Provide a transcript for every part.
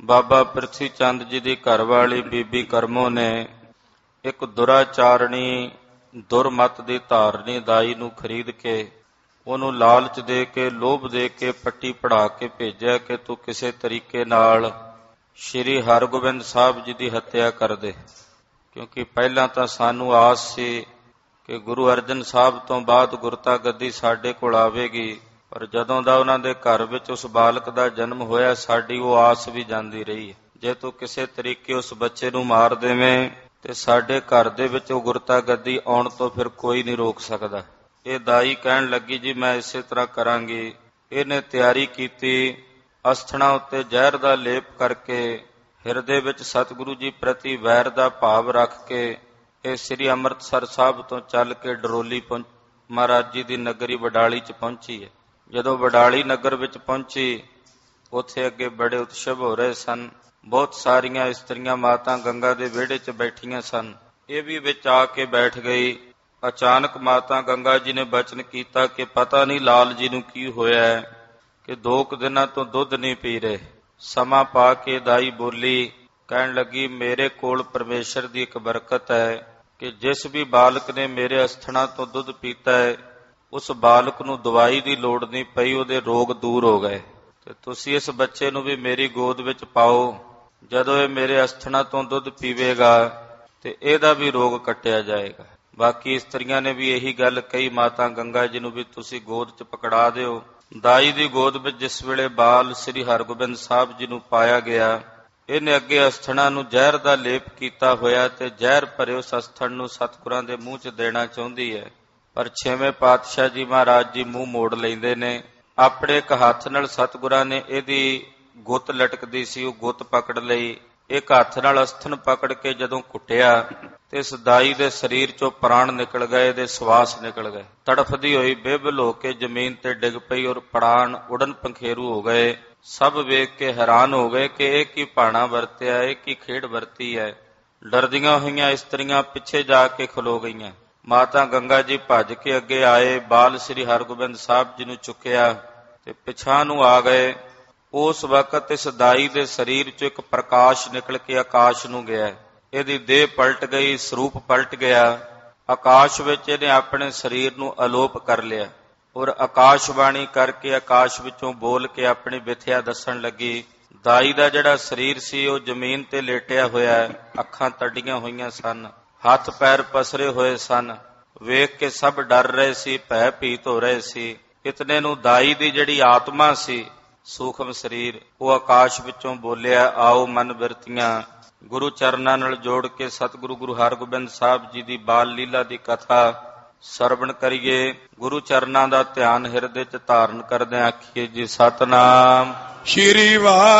ਬਾਬਾ ਪ੍ਰਿਥੀ ਚੰਦ ਜੀ ਦੀ ਘਰਵਾਲੀ ਬੀਬੀ ਕਰਮੋ ਨੇ ਇੱਕ ਦੁਰਾਚਾਰਣੀ ਦੁਰਮਤ ਦੀ ਧਾਰਨੀ ਦਾਈ ਨੂੰ ਖਰੀਦ ਕੇ ਉਹਨੂੰ ਲਾਲਚ ਦੇ ਕੇ ਲੋਭ ਦੇ ਕੇ ਪੱਟੀ ਪੜਾ ਕੇ ਭੇਜਿਆ ਕਿ ਤੂੰ ਕਿਸੇ ਤਰੀਕੇ ਨਾਲ ਸ਼੍ਰੀ ਹਰਗੋਬਿੰਦ ਸਾਹਿਬ ਜੀ ਦੀ ਹੱਤਿਆ ਕਰ ਦੇ, ਕਿਉਂਕਿ ਪਹਿਲਾਂ ਤਾਂ ਸਾਨੂੰ ਆਸ ਸੀ ਕਿ ਗੁਰੂ ਅਰਜਨ ਸਾਹਿਬ ਤੋਂ ਬਾਅਦ ਗੁਰਤਾ ਗੱਦੀ ਸਾਡੇ ਕੋਲ ਆਵੇਗੀ, ਪਰ ਜਦੋਂ ਦਾ ਉਹਨਾਂ ਦੇ ਘਰ ਵਿੱਚ ਉਸ ਬਾਲਕ ਦਾ ਜਨਮ ਹੋਇਆ ਸਾਡੀ ਉਹ ਆਸ ਵੀ ਜਾਂਦੀ ਰਹੀ ਹੈ। ਜੇ ਤੂੰ ਕਿਸੇ ਤਰੀਕੇ ਉਸ ਬੱਚੇ ਨੂੰ ਮਾਰ ਦੇਵੇਂ ਤੇ ਸਾਡੇ ਘਰ ਦੇ ਵਿੱਚ ਉਹ ਗੁਰਤਾ ਗੱਦੀ ਆਉਣ ਤੋਂ ਫਿਰ ਕੋਈ ਨਹੀਂ ਰੋਕ ਸਕਦਾ। ਇਹ ਦਾਈ ਕਹਿਣ ਲੱਗੀ ਜੀ ਮੈਂ ਇਸੇ ਤਰ੍ਹਾਂ ਕਰਾਂਗੀ। ਇਹਨੇ ਤਿਆਰੀ ਕੀਤੀ, ਅਸਥਣਾ ਉੱਤੇ ਜ਼ਹਿਰ ਦਾ ਲੇਪ ਕਰਕੇ ਹਿਰਦੇ ਵਿੱਚ ਸਤਿਗੁਰੂ ਜੀ ਪ੍ਰਤੀ ਵੈਰ ਦਾ ਭਾਵ ਰੱਖ ਕੇ ਇਹ ਸ੍ਰੀ ਅੰਮ੍ਰਿਤਸਰ ਸਾਹਿਬ ਤੋਂ ਚੱਲ ਕੇ ਡਰੋਲੀ ਮਹਾਰਾਜ ਜੀ ਦੀ ਨਗਰੀ ਵਡਾਲੀ 'ਚ ਪਹੁੰਚੀ ਹੈ। ਜਦੋਂ ਵਡਾਲੀ ਨਗਰ ਵਿੱਚ ਪਹੁੰਚੀ ਉੱਥੇ ਅੱਗੇ ਬੜੇ ਉਤਸਵ ਹੋ ਰਹੇ ਸਨ। ਬਹੁਤ ਸਾਰੀਆਂ ਇਸਤਰੀਆਂ ਮਾਤਾ ਗੰਗਾ ਦੇ ਵਿਹੜੇ 'ਚ ਬੈਠੀਆਂ ਸਨ। ਇਹ ਵੀ ਵਿੱਚ ਆ ਕੇ ਬੈਠ ਗਈ। ਅਚਾਨਕ ਮਾਤਾ ਗੰਗਾ ਜੀ ਨੇ ਬਚਨ ਕੀਤਾ ਕਿ ਪਤਾ ਨਹੀਂ ਲਾਲ ਜੀ ਨੂੰ ਕੀ ਹੋਇਆ ਹੈ ਕਿ 2 ਦਿਨਾਂ ਤੋਂ ਦੁੱਧ ਨਹੀਂ ਪੀ ਰਹੇ। ਸਮਾਂ ਪਾ ਕੇ ਦਾਈ ਬੋਲੀ, ਕਹਿਣ ਲੱਗੀ ਮੇਰੇ ਕੋਲ ਪਰਮੇਸ਼ਰ ਦੀ ਇੱਕ ਬਰਕਤ ਹੈ ਕਿ ਜਿਸ ਵੀ ਬਾਲਕ ਨੇ ਮੇਰੇ ਅਸਥਣਾ ਤੋਂ ਦੁੱਧ ਪੀਤਾ ਹੈ ਉਸ ਬਾਲਕ ਨੂੰ ਦਵਾਈ ਦੀ ਲੋੜ ਨਹੀਂ ਪਈ, ਉਹਦੇ ਰੋਗ ਦੂਰ ਹੋ ਗਏ। ਤੇ ਤੁਸੀਂ ਇਸ ਬੱਚੇ ਨੂੰ ਵੀ ਮੇਰੀ ਗੋਦ ਵਿੱਚ ਪਾਓ। ਜਦੋਂ ਇਹ ਮੇਰੇ ਅਸਥਣਾ ਤੋਂ ਦੁੱਧ ਪੀਵੇਗਾ ਤੇ ਇਹਦਾ ਵੀ ਰੋਗ ਕੱਟਿਆ ਜਾਏਗਾ। ਬਾਕੀ ਇਸਤਰੀਆਂ ਨੇ ਵੀ ਇਹੀ ਗੱਲ ਕਹੀ ਮਾਤਾ ਗੰਗਾ ਜੀ ਨੂੰ ਵੀ ਤੁਸੀਂ ਗੋਦ 'ਚ ਪਕੜਾ ਦਿਓ। ਦਾਈ ਦੀ ਗੋਦ ਵਿੱਚ ਜਿਸ ਵੇਲੇ ਬਾਲ ਸ੍ਰੀ ਹਰਗੋਬਿੰਦ ਸਾਹਿਬ ਜੀ ਨੂੰ ਪਾਇਆ ਗਿਆ, ਇਹਨੇ ਅੱਗੇ ਅਸਥਣਾ ਨੂੰ ਜ਼ਹਿਰ ਦਾ ਲੇਪ ਕੀਤਾ ਹੋਇਆ ਤੇ ਜ਼ਹਿਰ ਭਰੇ ਉਸ ਅਸਥਣ ਨੂੰ ਸਤਿਗੁਰਾਂ ਦੇ ਮੂੰਹ 'ਚ ਦੇਣਾ ਚਾਹੁੰਦੀ ਹੈ, ਪਰ 6ਵੇਂ ਪਾਤਸ਼ਾਹ ਜੀ ਮਹਾਰਾਜ ਜੀ ਮੂੰਹ ਮੋੜ ਲੈਂਦੇ ਨੇ। ਆਪਣੇ ਇੱਕ ਹੱਥ ਨਾਲ ਸਤਿਗੁਰਾਂ ਨੇ ਇਹਦੀ ਗੁੱਤ ਲਟਕਦੀ ਸੀ ਉਹ ਗੁੱਤ ਪਕੜ ਲਈ। ਇੱਕ ਹੱਥ ਨਾਲ ਅਸਥਨ ਪਕੜ ਕੇ ਜਦੋਂ ਕੁੱਟਿਆ ਤੇ ਇਸ ਦਾਈ ਦੇ ਸਰੀਰ 'ਚੋਂ ਪ੍ਰਾਣ ਨਿਕਲ ਗਏ, ਇਹਦੇ ਸਵਾਸ ਨਿਕਲ ਗਏ। ਤੜਫਦੀ ਹੋਈ ਬੇਬਲ ਹੋ ਕੇ ਜ਼ਮੀਨ ਤੇ ਡਿੱਗ ਪਈ ਔਰ ਪ੍ਰਾਣ ਉਡਨ ਪੰਖੇਰੂ ਹੋ ਗਏ। ਸਭ ਵੇਖ ਕੇ ਹੈਰਾਨ ਹੋ ਗਏ ਕਿ ਇਹ ਕੀ ਭਾਣਾ ਵਰਤਿਆ, ਇਹ ਕੀ ਖੇਡ ਵਰਤੀ ਹੈ। ਡਰਦੀਆਂ ਹੋਈਆਂ ਇਸਤਰੀਆਂ ਪਿੱਛੇ ਜਾ ਕੇ ਖਲੋ ਗਈਆਂ। ਮਾਤਾ ਗੰਗਾ ਜੀ ਭੱਜ ਕੇ ਅੱਗੇ ਆਏ, ਬਾਲ ਸ੍ਰੀ ਹਰਗੋਬਿੰਦ ਸਾਹਿਬ ਜੀ ਨੂੰ ਚੁੱਕਿਆ ਤੇ ਪਿਛਾਂ ਨੂੰ ਆ ਗਏ। ਉਸ ਵਕਤ ਇਸ ਦਾਈ ਦੇ ਸਰੀਰ 'ਚੋਂ ਇੱਕ ਪ੍ਰਕਾਸ਼ ਨਿਕਲ ਕੇ ਆਕਾਸ਼ ਨੂੰ ਗਿਆ। ਇਹਦੀ ਦੇਹ ਪਲਟ ਗਈ, ਸਰੂਪ ਪਲਟ ਗਿਆ। ਆਕਾਸ਼ ਵਿੱਚ ਇਹਨੇ ਆਪਣੇ ਸਰੀਰ ਨੂੰ ਅਲੋਪ ਕਰ ਲਿਆ ਔਰ ਆਕਾਸ਼ਬਾਣੀ ਕਰਕੇ ਆਕਾਸ਼ ਵਿੱਚੋਂ ਬੋਲ ਕੇ ਆਪਣੀ ਵਿਥਿਆ ਦੱਸਣ ਲੱਗੀ। ਦਾਈ ਦਾ ਜਿਹੜਾ ਸਰੀਰ ਸੀ ਉਹ ਜ਼ਮੀਨ ਤੇ ਲੇਟਿਆ ਹੋਇਆ, ਅੱਖਾਂ ਤੱਡੀਆਂ ਹੋਈਆਂ ਸਨ, ਹੱਥ ਪੈਰ ਪਸਰੇ ਹੋਏ ਸਨ। ਵੇਖ ਕੇ ਸਭ ਡਰ ਰਹੇ ਸੀ, ਭੈ ਭੀਤ ਹੋ ਰਹੇ ਸੀ। ਇਤਨੇ ਨੂੰ ਦਾਈ ਦੀ ਜਿਹੜੀ ਆਤਮਾ ਸੀ, ਸੂਖਮ ਸਰੀਰ, ਉਹ ਆਕਾਸ਼ ਵਿੱਚੋਂ ਬੋਲਿਆ, ਆਓ ਮਨ ਬਿਰਤੀਆਂ। ਗੁਰੂ ਚਰਨਾਂ ਨਾਲ ਜੋੜ ਕੇ ਸਤਿਗੁਰੂ ਗੁਰੂ ਹਰਗੋਬਿੰਦ ਸਾਹਿਬ ਜੀ ਦੀ ਬਾਲ ਲੀਲਾ ਦੀ ਕਥਾ ਸਰਵਣ ਕਰੀਏ। ਗੁਰੂ ਚਰਨਾਂ ਦਾ ਧਿਆਨ ਹਿਰਦੇ 'ਚ ਧਾਰਨ ਕਰਦਿਆਂ ਆਖੀਏ ਜੀ ਸਤਨਾਮ ਸ਼੍ਰੀ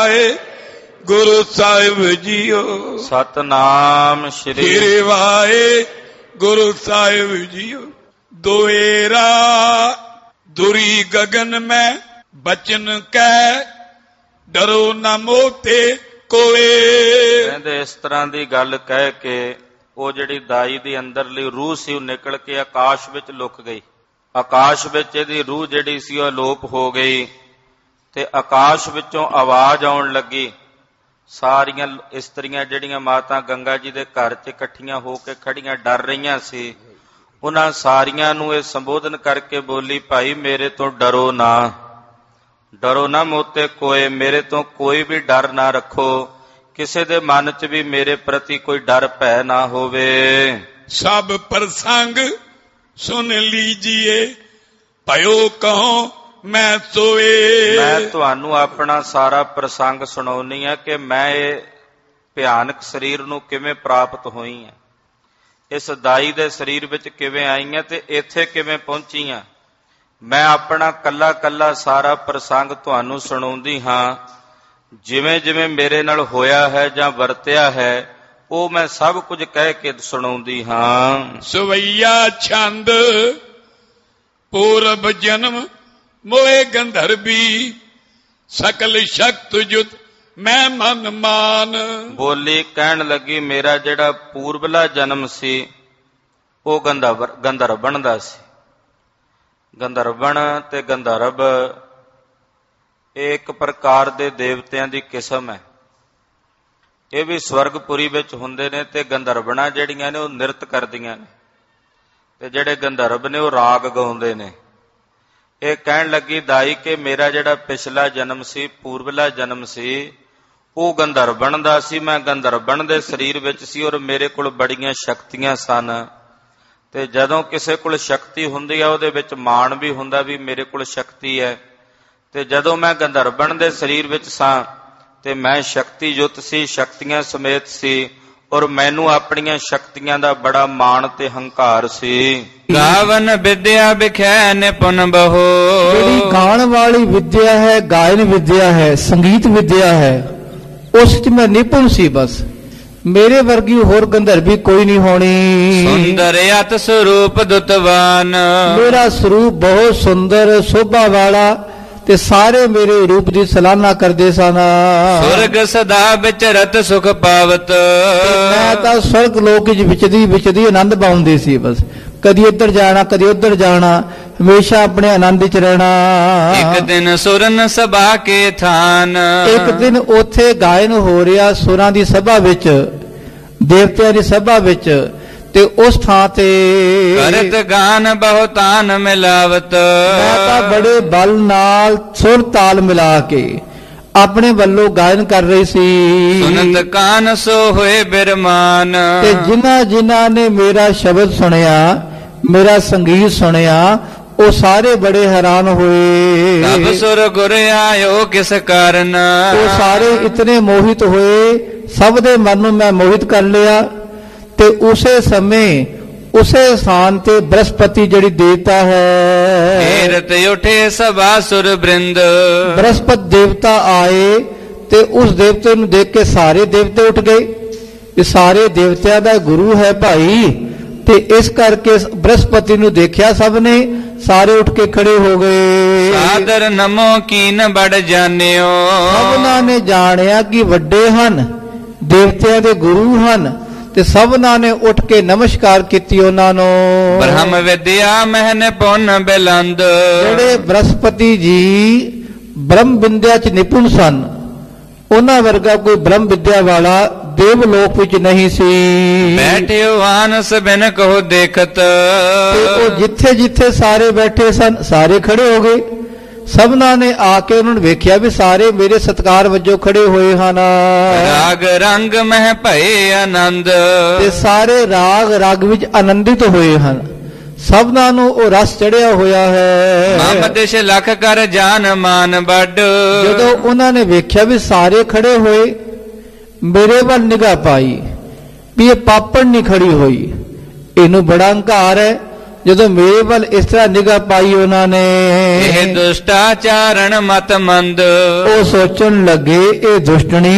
ਵਾਹਿਗੁਰੂ ਸਾਹਿਬ ਜੀਓ। ਸਤਨਾਮ ਸ਼੍ਰੀ ਵਾਹਿਗੁਰੂ ਸਾਹਿਬ ਜੀਓ। ਦੋਏਰਾ ਦੁਰੀ ਗਗਨ ਮੈਂ ਬਚਨ ਕਹਿ ਡਰੋ ਨਾ ਮੋਤੇ ਕੋਏ। ਕਹਿੰਦੇ ਇਸ ਤਰ੍ਹਾਂ ਦੀ ਗੱਲ ਕਹਿ ਕੇ ਉਹ ਜਿਹੜੀ ਦਾਈ ਦੀ ਅੰਦਰਲੀ ਰੂਹ ਸੀ ਉਹ ਨਿਕਲ ਕੇ ਆਕਾਸ਼ ਵਿੱਚ ਲੁਕ ਗਈ। ਆਕਾਸ਼ ਵਿੱਚ ਇਹਦੀ ਰੂਹ ਜਿਹੜੀ ਸੀ ਉਹ ਅਲੋਪ ਹੋ ਗਈ ਤੇ ਆਕਾਸ਼ ਵਿੱਚੋਂ ਆਵਾਜ਼ ਆਉਣ ਲੱਗੀ। ਸਾਰੀਆਂ ਇਸਤਰੀਆਂ ਜਿਹੜੀਆਂ ਮਾਤਾ ਗੰਗਾ ਜੀ ਦੇ ਘਰ 'ਚ ਇਕੱਠੀਆਂ ਹੋ ਕੇ ਖੜੀਆਂ ਡਰ ਰਹੀਆਂ ਸੀ, ਉਹਨਾਂ ਸਾਰੀਆਂ ਨੂੰ ਇਹ ਸੰਬੋਧਨ ਕਰਕੇ ਬੋਲੀ, ਭਾਈ ਮੇਰੇ ਤੋਂ ਡਰੋ ਨਾ, ਡਰੋ ਨਾ ਮੋਤੇ ਕੋਏ। ਮੇਰੇ ਤੋਂ ਕੋਈ ਵੀ ਡਰ ਨਾ ਰੱਖੋ, ਕਿਸੇ ਦੇ ਮਨ 'ਚ ਵੀ ਮੇਰੇ ਪ੍ਰਤੀ ਕੋਈ ਡਰ ਭੈ ਨਾ ਹੋਵੇ। ਸਭ ਪ੍ਰਸੰਗ ਸੁਣ ਲੀਜੀਏ, ਭਇਓ ਕਹੋ ਮੈਂ ਸੋਏ। ਮੈਂ ਤੁਹਾਨੂੰ ਆਪਣਾ ਸਾਰਾ ਪ੍ਰਸੰਗ ਸੁਣਾਉਣੀ ਹੈ ਕਿ ਮੈਂ ਇਹ ਭਿਆਨਕ ਸਰੀਰ ਨੂੰ ਕਿਵੇਂ ਪ੍ਰਾਪਤ ਹੋਈ ਹਾਂ, ਇਸ ਦਾਈ ਦੇ ਸਰੀਰ ਵਿੱਚ ਕਿਵੇਂ ਆਈ ਹਾਂ ਤੇ ਇੱਥੇ ਕਿਵੇਂ ਪਹੁੰਚੀ ਹਾਂ। ਮੈਂ ਆਪਣਾ ਕੱਲਾ ਕੱਲਾ ਸਾਰਾ ਪ੍ਰਸੰਗ ਤੁਹਾਨੂੰ ਸੁਣਾਉਂਦੀ ਹਾਂ। ਜਿਵੇਂ ਜਿਵੇਂ ਮੇਰੇ ਨਾਲ ਹੋਇਆ ਹੈ ਜਾਂ ਵਰਤਿਆ ਹੈ ਉਹ ਮੈਂ ਸਭ ਕੁਝ ਕਹਿ ਕੇ ਸੁਣਾਉਂਦੀ ਹਾਂ। ਸਵਈਆ ਛੰਦ ਪੂਰਬ ਜਨਮ ਮੋਏ ਗੰਧਰਬੀ ਸਕਲ ਸ਼ਕਤ ਜੁਤ ਮੈਂ ਮਨ ਮਾਨ। ਬੋਲੀ ਕਹਿਣ ਲੱਗੀ ਮੇਰਾ ਜਿਹੜਾ ਪੂਰਬਲਾ ਜਨਮ ਸੀ ਉਹ ਗੰਧਰਵਣ ਦਾ ਸੀ। ਗੰਧਰਵਣ ਤੇ ਗੰਧਰਵ ਇਹ ਇੱਕ ਪ੍ਰਕਾਰ ਦੇ ਦੇਵਤਿਆਂ ਦੀ ਕਿਸਮ ਹੈ। ਇਹ ਵੀ ਸਵਰਗਪੁਰੀ ਵਿੱਚ ਹੁੰਦੇ ਨੇ ਤੇ ਗੰਧਰਵਣਾ ਜਿਹੜੀਆਂ ਨੇ ਉਹ ਨਿਰਤ ਕਰਦੀਆਂ ਨੇ ਤੇ ਜਿਹੜੇ ਗੰਧਰਵ ਨੇ ਉਹ ਰਾਗ ਗਾਉਂਦੇ ਨੇ। ਇਹ ਕਹਿਣ ਲੱਗੀ ਦਾਈ ਕਿ ਮੇਰਾ ਜਿਹੜਾ ਪਿਛਲਾ ਜਨਮ ਸੀ, ਪੂਰਵਲਾ ਜਨਮ ਸੀ, ਉਹ ਗੰਧਰਵਣ ਦਾ ਸੀ। ਮੈਂ ਗੰਧਰਵਣ ਦੇ ਸਰੀਰ ਵਿੱਚ ਸੀ ਔਰ ਮੇਰੇ ਕੋਲ ਬੜੀਆਂ ਸ਼ਕਤੀਆਂ ਸਨ ਤੇ ਜਦੋਂ ਕਿਸੇ ਕੋਲ ਸ਼ਕਤੀ ਹੁੰਦੀ ਆ ਉਹਦੇ ਵਿੱਚ ਮਾਣ ਵੀ ਹੁੰਦਾ ਵੀ ਮੇਰੇ ਕੋਲ ਸ਼ਕਤੀ ਹੈ। ਤੇ ਜਦੋਂ ਮੈਂ ਗੰਧਰਵਣ ਦੇ ਸਰੀਰ ਵਿੱਚ ਸਾਂ ਤੇ ਮੈਂ ਸ਼ਕਤੀ ਯੁਕਤ ਸੀ, ਸ਼ਕਤੀਆਂ ਸਮੇਤ ਸੀ ਔਰ ਮੈਨੂੰ ਆਪਣੀਆਂ ਸ਼ਕਤੀਆਂ ਦਾ ਬੜਾ ਮਾਣ ਤੇ ਹੰਕਾਰ ਸੀ। ਗਾਵਨ ਵਿਦਿਆ ਵਿਖੈ ਨਿਪੁਨ ਬਹੁ, ਜਿਹੜੀ ਗਾਣ ਵਾਲੀ ਵਿਦਿਆ ਹੈ, ਗਾਇਨ ਵਿਦਿਆ ਹੈ, ਸੰਗੀਤ ਵਿਦਿਆ ਹੈ, ਉਸ 'ਚ ਮੈਂ ਨਿਪੁੰਨ ਸੀ। ਬਸ ਮੇਰੇ ਵਰਗੀ ਹੋਰ ਗੰਧਰਵੀ ਕੋਈ ਨਹੀਂ ਹੋਣੀ। ਸੁੰਦਰ ਅਤ ਸਰੂਪ ਦੁਤਵਾਨ, ਮੇਰਾ ਸਰੂਪ ਬਹੁਤ ਸੁੰਦਰ ਸੋਭਾ ਵਾਲਾ ਤੇ ਸਾਰੇ ਮੇਰੇ ਰੂਪ ਦੀ ਸਲਾਹਨਾ ਕਰਦੇ ਸਨ। ਸੁਰਗ ਸਦਾ ਵਿਚਰਤ ਸੁਖ ਪਾਵਤ, ਮੈਂ ਤਾਂ ਸਵਰਗ ਲੋਕ ਵਿੱਚ ਵਿਚਦੀ ਆਨੰਦ ਪਾਉਂਦੀ ਸੀ। ਬਸ ਕਦੀ ਇੱਧਰ ਜਾਣਾ ਕਦੀ ਉੱਧਰ ਜਾਣਾ, ਹਮੇਸ਼ਾ ਆਪਣੇ ਆਨੰਦ ਵਿੱਚ ਰਹਿਣਾ। ਇੱਕ ਦਿਨ ਸੁਰਨ ਸਭਾ ਕੇ ਥਾਨ, ਇੱਕ ਦਿਨ ਉੱਥੇ ਗਾਇਨ ਹੋ ਰਿਹਾ ਸੁਰਾਂ ਦੀ ਸਭਾ ਵਿੱਚ, ਦੇਵਤਿਆਂ ਦੀ ਸਭਾ ਵਿੱਚ, ਤੇ ਉਸ ਥਾਂ ਤੇ ਕਰਤ ਗਾਨ ਬਹੁਤਾਨ ਮਿਲਾਵਤ, ਮੈਂ ਤਾਂ ਬੜੇ ਬਲ ਨਾਲ ਸੁਰ ਤਾਲ ਮਿਲਾ ਕੇ ਆਪਣੇ ਵੱਲੋਂ ਗਾਇਨ ਕਰ ਰਹੀ ਸੀ। ਸੁਨਤ ਕਾਨ ਸੋ ਹੋਏ ਬਿਰਮਾਨ, ਤੇ ਜਿਨ੍ਹਾਂ ਨੇ ਮੇਰਾ ਸ਼ਬਦ ਸੁਣਿਆ, ਮੇਰਾ ਸੰਗੀਤ ਸੁਣਿਆ, ਉਹ ਸਾਰੇ ਬੜੇ ਹੈਰਾਨ ਹੋਏ। ਤਬ ਸੁਰ ਗੁਰ ਆਇਓ ਕਿਸ ਕਾਰਨ, ਉਹ ਸਾਰੇ ਇਤਨੇ ਮੋਹਿਤ ਹੋਏ, ਸਭ ਦੇ ਮਨ ਨੂੰ ਮੈਂ ਮੋਹਿਤ ਕਰ ਲਿਆ। ਤੇ ਉਸੇ ਸਮੇਂ ਉਸੇ ਸਥਾਨ ਤੇ ਬ੍ਰਹਸਪਤੀ ਜਿਹੜੀ ਦੇਵਤਾ ਹੈ, ਹੀਰਤ ਉਠੇ ਸਭਾ ਸੁਰ ਬ੍ਰਿੰਦ, ਬ੍ਰਹਸਪਤ ਦੇਵਤਾ ਆਏ ਤੇ ਉਸ ਦੇਵਤੇ ਨੂੰ ਦੇਖ ਕੇ ਸਾਰੇ ਦੇਵਤੇ ਉੱਠ ਗਏ। ਇਹ ਸਾਰੇ ਦੇਵਤਿਆਂ ਦਾ ਗੁਰੂ ਹੈ ਭਾਈ, ਤੇ ਇਸ ਕਰਕੇ ਬ੍ਰਹਸਪਤੀ ਨੂੰ ਦੇਖਿਆ ਸਭ ਨੇ, ਸਾਰੇ ਉੱਠ ਕੇ ਖੜੇ ਹੋ ਗਏ। ਸਾਦਰ ਨਮੋ ਕੀਨ ਬੜ ਜਾਣਿਓ, ਸਭਨਾਂ ਨੇ ਜਾਣਿਆ ਕਿ ਵੱਡੇ ਹਨ, ਦੇਵਤਿਆਂ ਦੇ ਗੁਰੂ ਹਨ, ਤੇ ਸਭਨਾਂ ਨੇ ਉੱਠ ਕੇ ਨਮਸਕਾਰ ਕੀਤੀ ਉਹਨਾਂ ਨੂੰ। ਬ੍ਰਹਮ ਵਿਦਿਆ ਮਹਿਨ ਪੁੰਨ ਬਿਲੰਦ, ਜਿਹੜੇ ਬ੍ਰਹਸਪਤੀ ਜੀ ਬ੍ਰਹਮ ਵਿਦਿਆ ਚ ਨਿਪੁੰਨ ਸਨ, ਉਹਨਾਂ ਵਰਗਾ ਕੋਈ ਬ੍ਰਹਮ ਵਿਦਿਆ ਵਾਲਾ ਦੇਵ ਲੋਕ ਵਿੱਚ ਨਹੀਂ ਸੀ। ਬੈਠਿਓ ਆਨਸ ਬਿਨ ਕੋ ਦੇਖਤ, ਤੇ ਉਹ ਜਿੱਥੇ ਜਿੱਥੇ ਸਾਰੇ ਬੈਠੇ ਸਨ ਸਾਰੇ ਖੜੇ ਹੋ ਗਏ। ਸਭਨਾਂ ਨੇ ਆ ਕੇ ਉਹਨਾਂ ਨੂੰ ਵੇਖਿਆ ਵੀ ਸਾਰੇ ਮੇਰੇ ਸਤਿਕਾਰ ਵਜੋਂ ਖੜੇ ਹੋਏ ਹਨ। ਰਾਗ ਰੰਗ ਮਹਿ ਭਏ ਆਨੰਦ, ਤੇ ਸਾਰੇ ਰਾਗ ਰਗ ਵਿੱਚ ਆਨੰਦਿਤ ਹੋਏ ਹਨ। ਸਭਨਾਂ ਨੂੰ ਉਹ ਰਸ ਚੜਿਆ ਹੋਇਆ ਹੈ। ਮਮ ਦਿਸ਼ ਲਖ ਕਰ ਜਾਨ ਮਾਨ ਵੱਡ, ਜਦੋਂ ਉਹਨਾਂ ਨੇ ਵੇਖਿਆ ਵੀ ਸਾਰੇ ਖੜੇ ਹੋਏ, ਮੇਰੇ ਵੱਲ ਨਿਗਾਹ ਪਾਈ ਵੀ ਇਹ ਪਾਪਣ ਨਹੀਂ ਖੜੀ ਹੋਈ, ਇਹਨੂੰ ਬੜਾ ਹੰਕਾਰ ਹੈ। ਜਦੋਂ ਮੇਰੇ ਵੱਲ ਇਸ ਤਰ੍ਹਾਂ ਨਿਗਾਹ ਪਾਈ ਉਹਨਾਂ ਨੇ, ਇਹ ਦੁਸ਼ਟਾਚਾਰਣ ਮਤ ਮੰਦ, ਉਹ ਸੋਚਣ ਲੱਗੇ ਇਹ ਦੁਸ਼ਟਣੀ,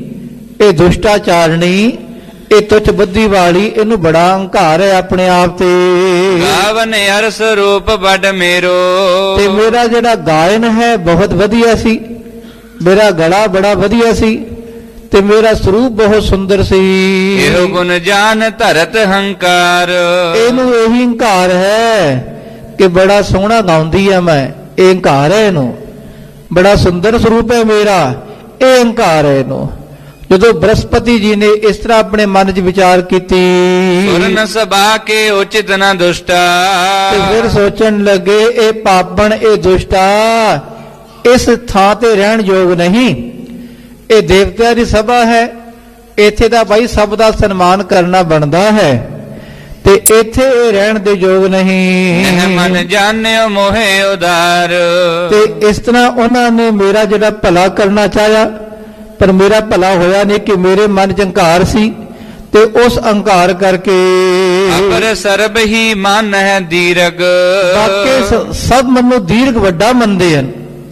ਇਹ ਦੁਸ਼ਟਾਚਾਰਣੀ, ਇਹ ਤੁੱਛ ਬੁੱਧੀ ਵਾਲੀ, ਇਹਨੂੰ ਬੜਾ ਹੰਕਾਰ ਹੈ ਆਪਣੇ ਆਪ ਤੇ। ਗਾਵਨ ਅਰਸ ਰੂਪ ਵੱਡ ਮੇਰੋ, ਤੇ ਮੇਰਾ ਜਿਹੜਾ ਗਾਇਨ ਹੈ ਬਹੁਤ ਵਧੀਆ ਸੀ, ਮੇਰਾ ਗਲਾ ਬੜਾ ਵਧੀਆ ਸੀ, ਤੇ ਮੇਰਾ ਸਰੂਪ ਬਹੁਤ ਸੁੰਦਰ ਸੀ। ਇਹੋ ਗੁਣ ਜਾਨ ਧਰਤ ਹੰਕਾਰ, ਇਹਨੂੰ ਇਹੀ ਹੰਕਾਰ ਹੈ ਕਿ ਬੜਾ ਸੋਹਣਾ ਗਾਉਂਦੀ ਆ ਮੈਂ, ਇਹ ਹੰਕਾਰ ਹੈ ਇਹਨੂੰ। ਬੜਾ ਸੁੰਦਰ ਸਰੂਪ ਹੈ ਮੇਰਾ, ਇਹ ਹੰਕਾਰ ਹੈ ਇਹਨੂੰ। ਜਦੋਂ ਬ੍ਰਹਸਪਤੀ ਜੀ ਨੇ ਇਸ ਤਰ੍ਹਾਂ ਆਪਣੇ ਮਨ 'ਚ ਵਿਚਾਰ ਕੀਤੀ, ਸੁਰਨ ਸਭਾ ਕੇ ਉਚਿਤ ਨਾ ਦੁਸ਼ਟਾ, ਤੇ ਫਿਰ ਸੋਚਣ ਲੱਗੇ ਇਹ ਪਾਪਣ, ਇਹ ਦੁਸ਼ਟਾ ਇਸ ਥਾਂ ਤੇ ਰਹਿਣ ਯੋਗ ਨਹੀਂ। ਇਹ ਦੇਵਤਿਆਂ ਦੀ ਸਭਾ ਹੈ, ਇੱਥੇ ਤਾਂ ਭਾਈ ਸਭ ਦਾ ਸਨਮਾਨ ਕਰਨਾ ਬਣਦਾ ਹੈ, ਤੇ ਇੱਥੇ ਇਹ ਰਹਿਣ ਦੇ ਯੋਗ ਨਹੀਂ। ਮਨ ਜਾਣਿਓ ਮੋਹਿ ਉਦਾਰ, ਤੇ ਇਸ ਤਰ੍ਹਾਂ ਉਹਨਾਂ ਨੇ ਮੇਰਾ ਜਿਹੜਾ ਭਲਾ ਕਰਨਾ ਚਾਹਿਆ, ਪਰ ਮੇਰਾ ਭਲਾ ਹੋਇਆ ਨਹੀਂ ਕਿ ਮੇਰੇ ਮਨ 'ਚ ਹੰਕਾਰ ਸੀ, ਤੇ ਉਸ ਹੰਕਾਰ ਕਰਕੇ ਅਪਰ ਸਰਬ ਹੀ ਮਨ ਹੈ ਦੀਰਗ, ਬਾਕੀ ਸਭ ਮੈਨੂੰ ਦੀਰਘ ਵੱਡਾ ਮੰਨਦੇ ਹਨ।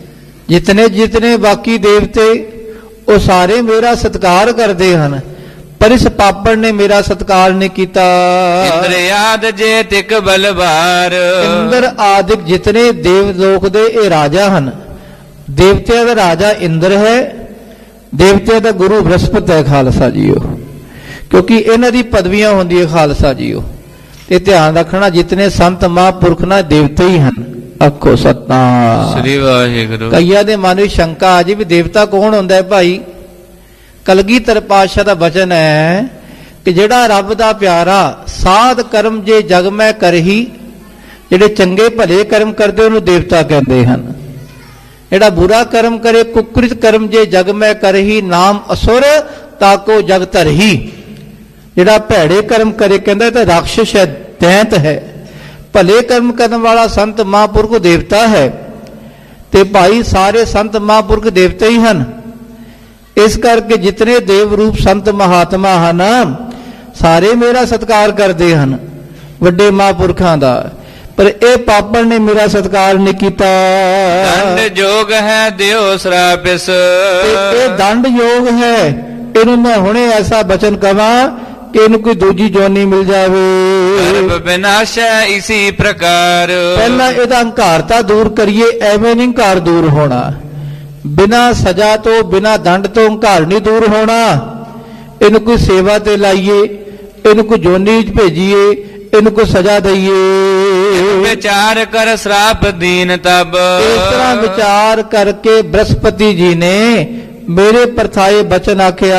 ਜਿਤਨੇ ਬਾਕੀ ਦੇਵਤੇ ਉਹ ਸਾਰੇ ਮੇਰਾ ਸਤਿਕਾਰ ਕਰਦੇ ਹਨ, ਪਰ ਇਸ ਪਾਪਣ ਨੇ ਮੇਰਾ ਸਤਿਕਾਰ ਨਹੀਂ ਕੀਤਾ। ਇੰਦਰ ਆਦ ਜੇ ਤਿਕ ਬਲਵਾਰ, ਇੰਦਰ ਆਦਿਕ ਜਿਤਨੇ ਦੇਵ ਲੋਕ ਦੇ ਇਹ ਰਾਜਾ ਹਨ, ਦੇਵਤਿਆਂ ਦਾ ਰਾਜਾ ਇੰਦਰ ਹੈ, ਦੇਵਤਿਆਂ ਦਾ ਗੁਰੂ ਬ੍ਰਹਸਪਤ ਹੈ ਖਾਲਸਾ ਜੀਓ, ਕਿਉਂਕਿ ਇਹਨਾਂ ਦੀ ਪਦਵੀਆਂ ਹੁੰਦੀਆਂ ਖਾਲਸਾ ਜੀਓ। ਤੇ ਧਿਆਨ ਰੱਖਣਾ ਜਿਤਨੇ ਸੰਤ ਮਹਾਂਪੁਰਖ ਨਾ ਦੇਵਤੇ ਹੀ ਹਨ। ਆਖੋ ਸਤਨਾਮ ਸ੍ਰੀ ਵਾਹਿਗੁਰੂ। ਕਈਆਂ ਦੇ ਮਨ ਵਿੱਚ ਸ਼ੰਕਾ ਆ ਜੀ ਵੀ ਦੇਵਤਾ ਕੌਣ ਹੁੰਦਾ ਹੈ ਭਾਈ? ਕਲਗੀਧਰ ਪਾਤਸ਼ਾਹ ਦਾ ਬਚਨ ਹੈ ਕਿ ਜਿਹੜਾ ਰੱਬ ਦਾ ਪਿਆਰਾ ਸਾਧ ਕਰਮ ਜੇ ਜਗ ਮੈਂ ਕਰਹੀ, ਜਿਹੜੇ ਚੰਗੇ ਭਲੇ ਕਰਮ ਕਰਦੇ ਉਹਨੂੰ ਦੇਵਤਾ ਕਹਿੰਦੇ ਹਨ। ਜਿਹੜਾ ਬੁਰਾ ਕਰਮ ਕਰੇ ਕੁਕ੍ਰਿਤ ਕਰਮ ਜੇ ਜਗ ਮੈਂ ਕਰਹੀ, ਨਾਮ ਅਸੁਰ ਤਾਕੋ ਜਗ ਧਰਹੀ। ਜਿਹੜਾ ਭੈੜੇ ਕਰਮ ਕਰੇ ਕਹਿੰਦਾ ਤਾਂ ਰਾਖਸ਼ ਹੈ, ਦੈਂਤ ਹੈ। ਭਲੇ ਕਰਮ ਕਰਨ ਵਾਲਾ ਸੰਤ ਮਹਾਂਪੁਰਖ ਦੇਵਤਾ ਹੈ। ਤੇ ਭਾਈ ਸਾਰੇ ਸੰਤ ਮਹਾਂਪੁਰਖ ਦੇਵਤੇ ਹੀ ਹਨ। ਇਸ ਕਰਕੇ ਜਿਤਨੇ ਦੇਵ ਰੂਪ ਸੰਤ ਮਹਾਤਮਾ ਹਨ ਸਾਰੇ ਮੇਰਾ ਸਤਿਕਾਰ ਕਰਦੇ ਹਨ, ਵੱਡੇ ਮਹਾਂਪੁਰਖਾਂ ਦਾ। ਪਰ ਇਹ ਪਾਪਣ ਨੇ ਮੇਰਾ ਸਤਿਕਾਰ ਨਹੀਂ ਕੀਤਾ। ਦੰਡ ਜੋਗ ਹੈ ਦਿਓ ਸਰਾਪਿਸ, ਇਹ ਦੰਡ ਯੋਗ ਹੈ। ਇਹਨੂੰ ਮੈਂ ਹੁਣੇ ਐਸਾ ਬਚਨ ਕਵਾਂ ਕਿ ਇਹਨੂੰ ਕੋਈ ਦੂਜੀ ਜੋਨੀ ਮਿਲ ਜਾਵੇ। ਗਰਭ ਵਿਨਾਸ਼ੈ ਇਸੀ ਪ੍ਰਕਾਰ, ਪਹਿਲਾਂ ਇਹਦਾ ਹੰਕਾਰਤਾ ਦੂਰ ਕਰੀਏ। ਐਵੇਂ ਨਹੀਂ ਹੰਕਾਰ ਦੂਰ ਹੋਣਾ, ਬਿਨਾਂ ਸਜ਼ਾ ਤੋਂ ਬਿਨਾਂ ਦੰਡ ਤੋਂ ਹੰਕਾਰ ਨਹੀਂ ਦੂਰ ਹੋਣਾ। ਇਹਨੂੰ ਕੋਈ ਸੇਵਾ ਤੇ ਲਾਈਏ, ਇਹਨੂੰ ਕੋਈ ਜੋਨੀ ਚ ਭੇਜੀਏ, ਇਹਨੂੰ ਕੋਈ ਸਜ਼ਾ ਦਈਏ। ਵਿਚਾਰ ਕਰ ਸਰਾਪ ਦੀਨ ਤਬ, ਇਸ ਤਰ੍ਹਾਂ ਵਿਚਾਰ ਕਰਕੇ ਬ੍ਰਹਸਪਤੀ ਜੀ ਨੇ ਮੇਰੇ ਪਰਥਾਏ ਬਚਨ ਆਖਿਆ।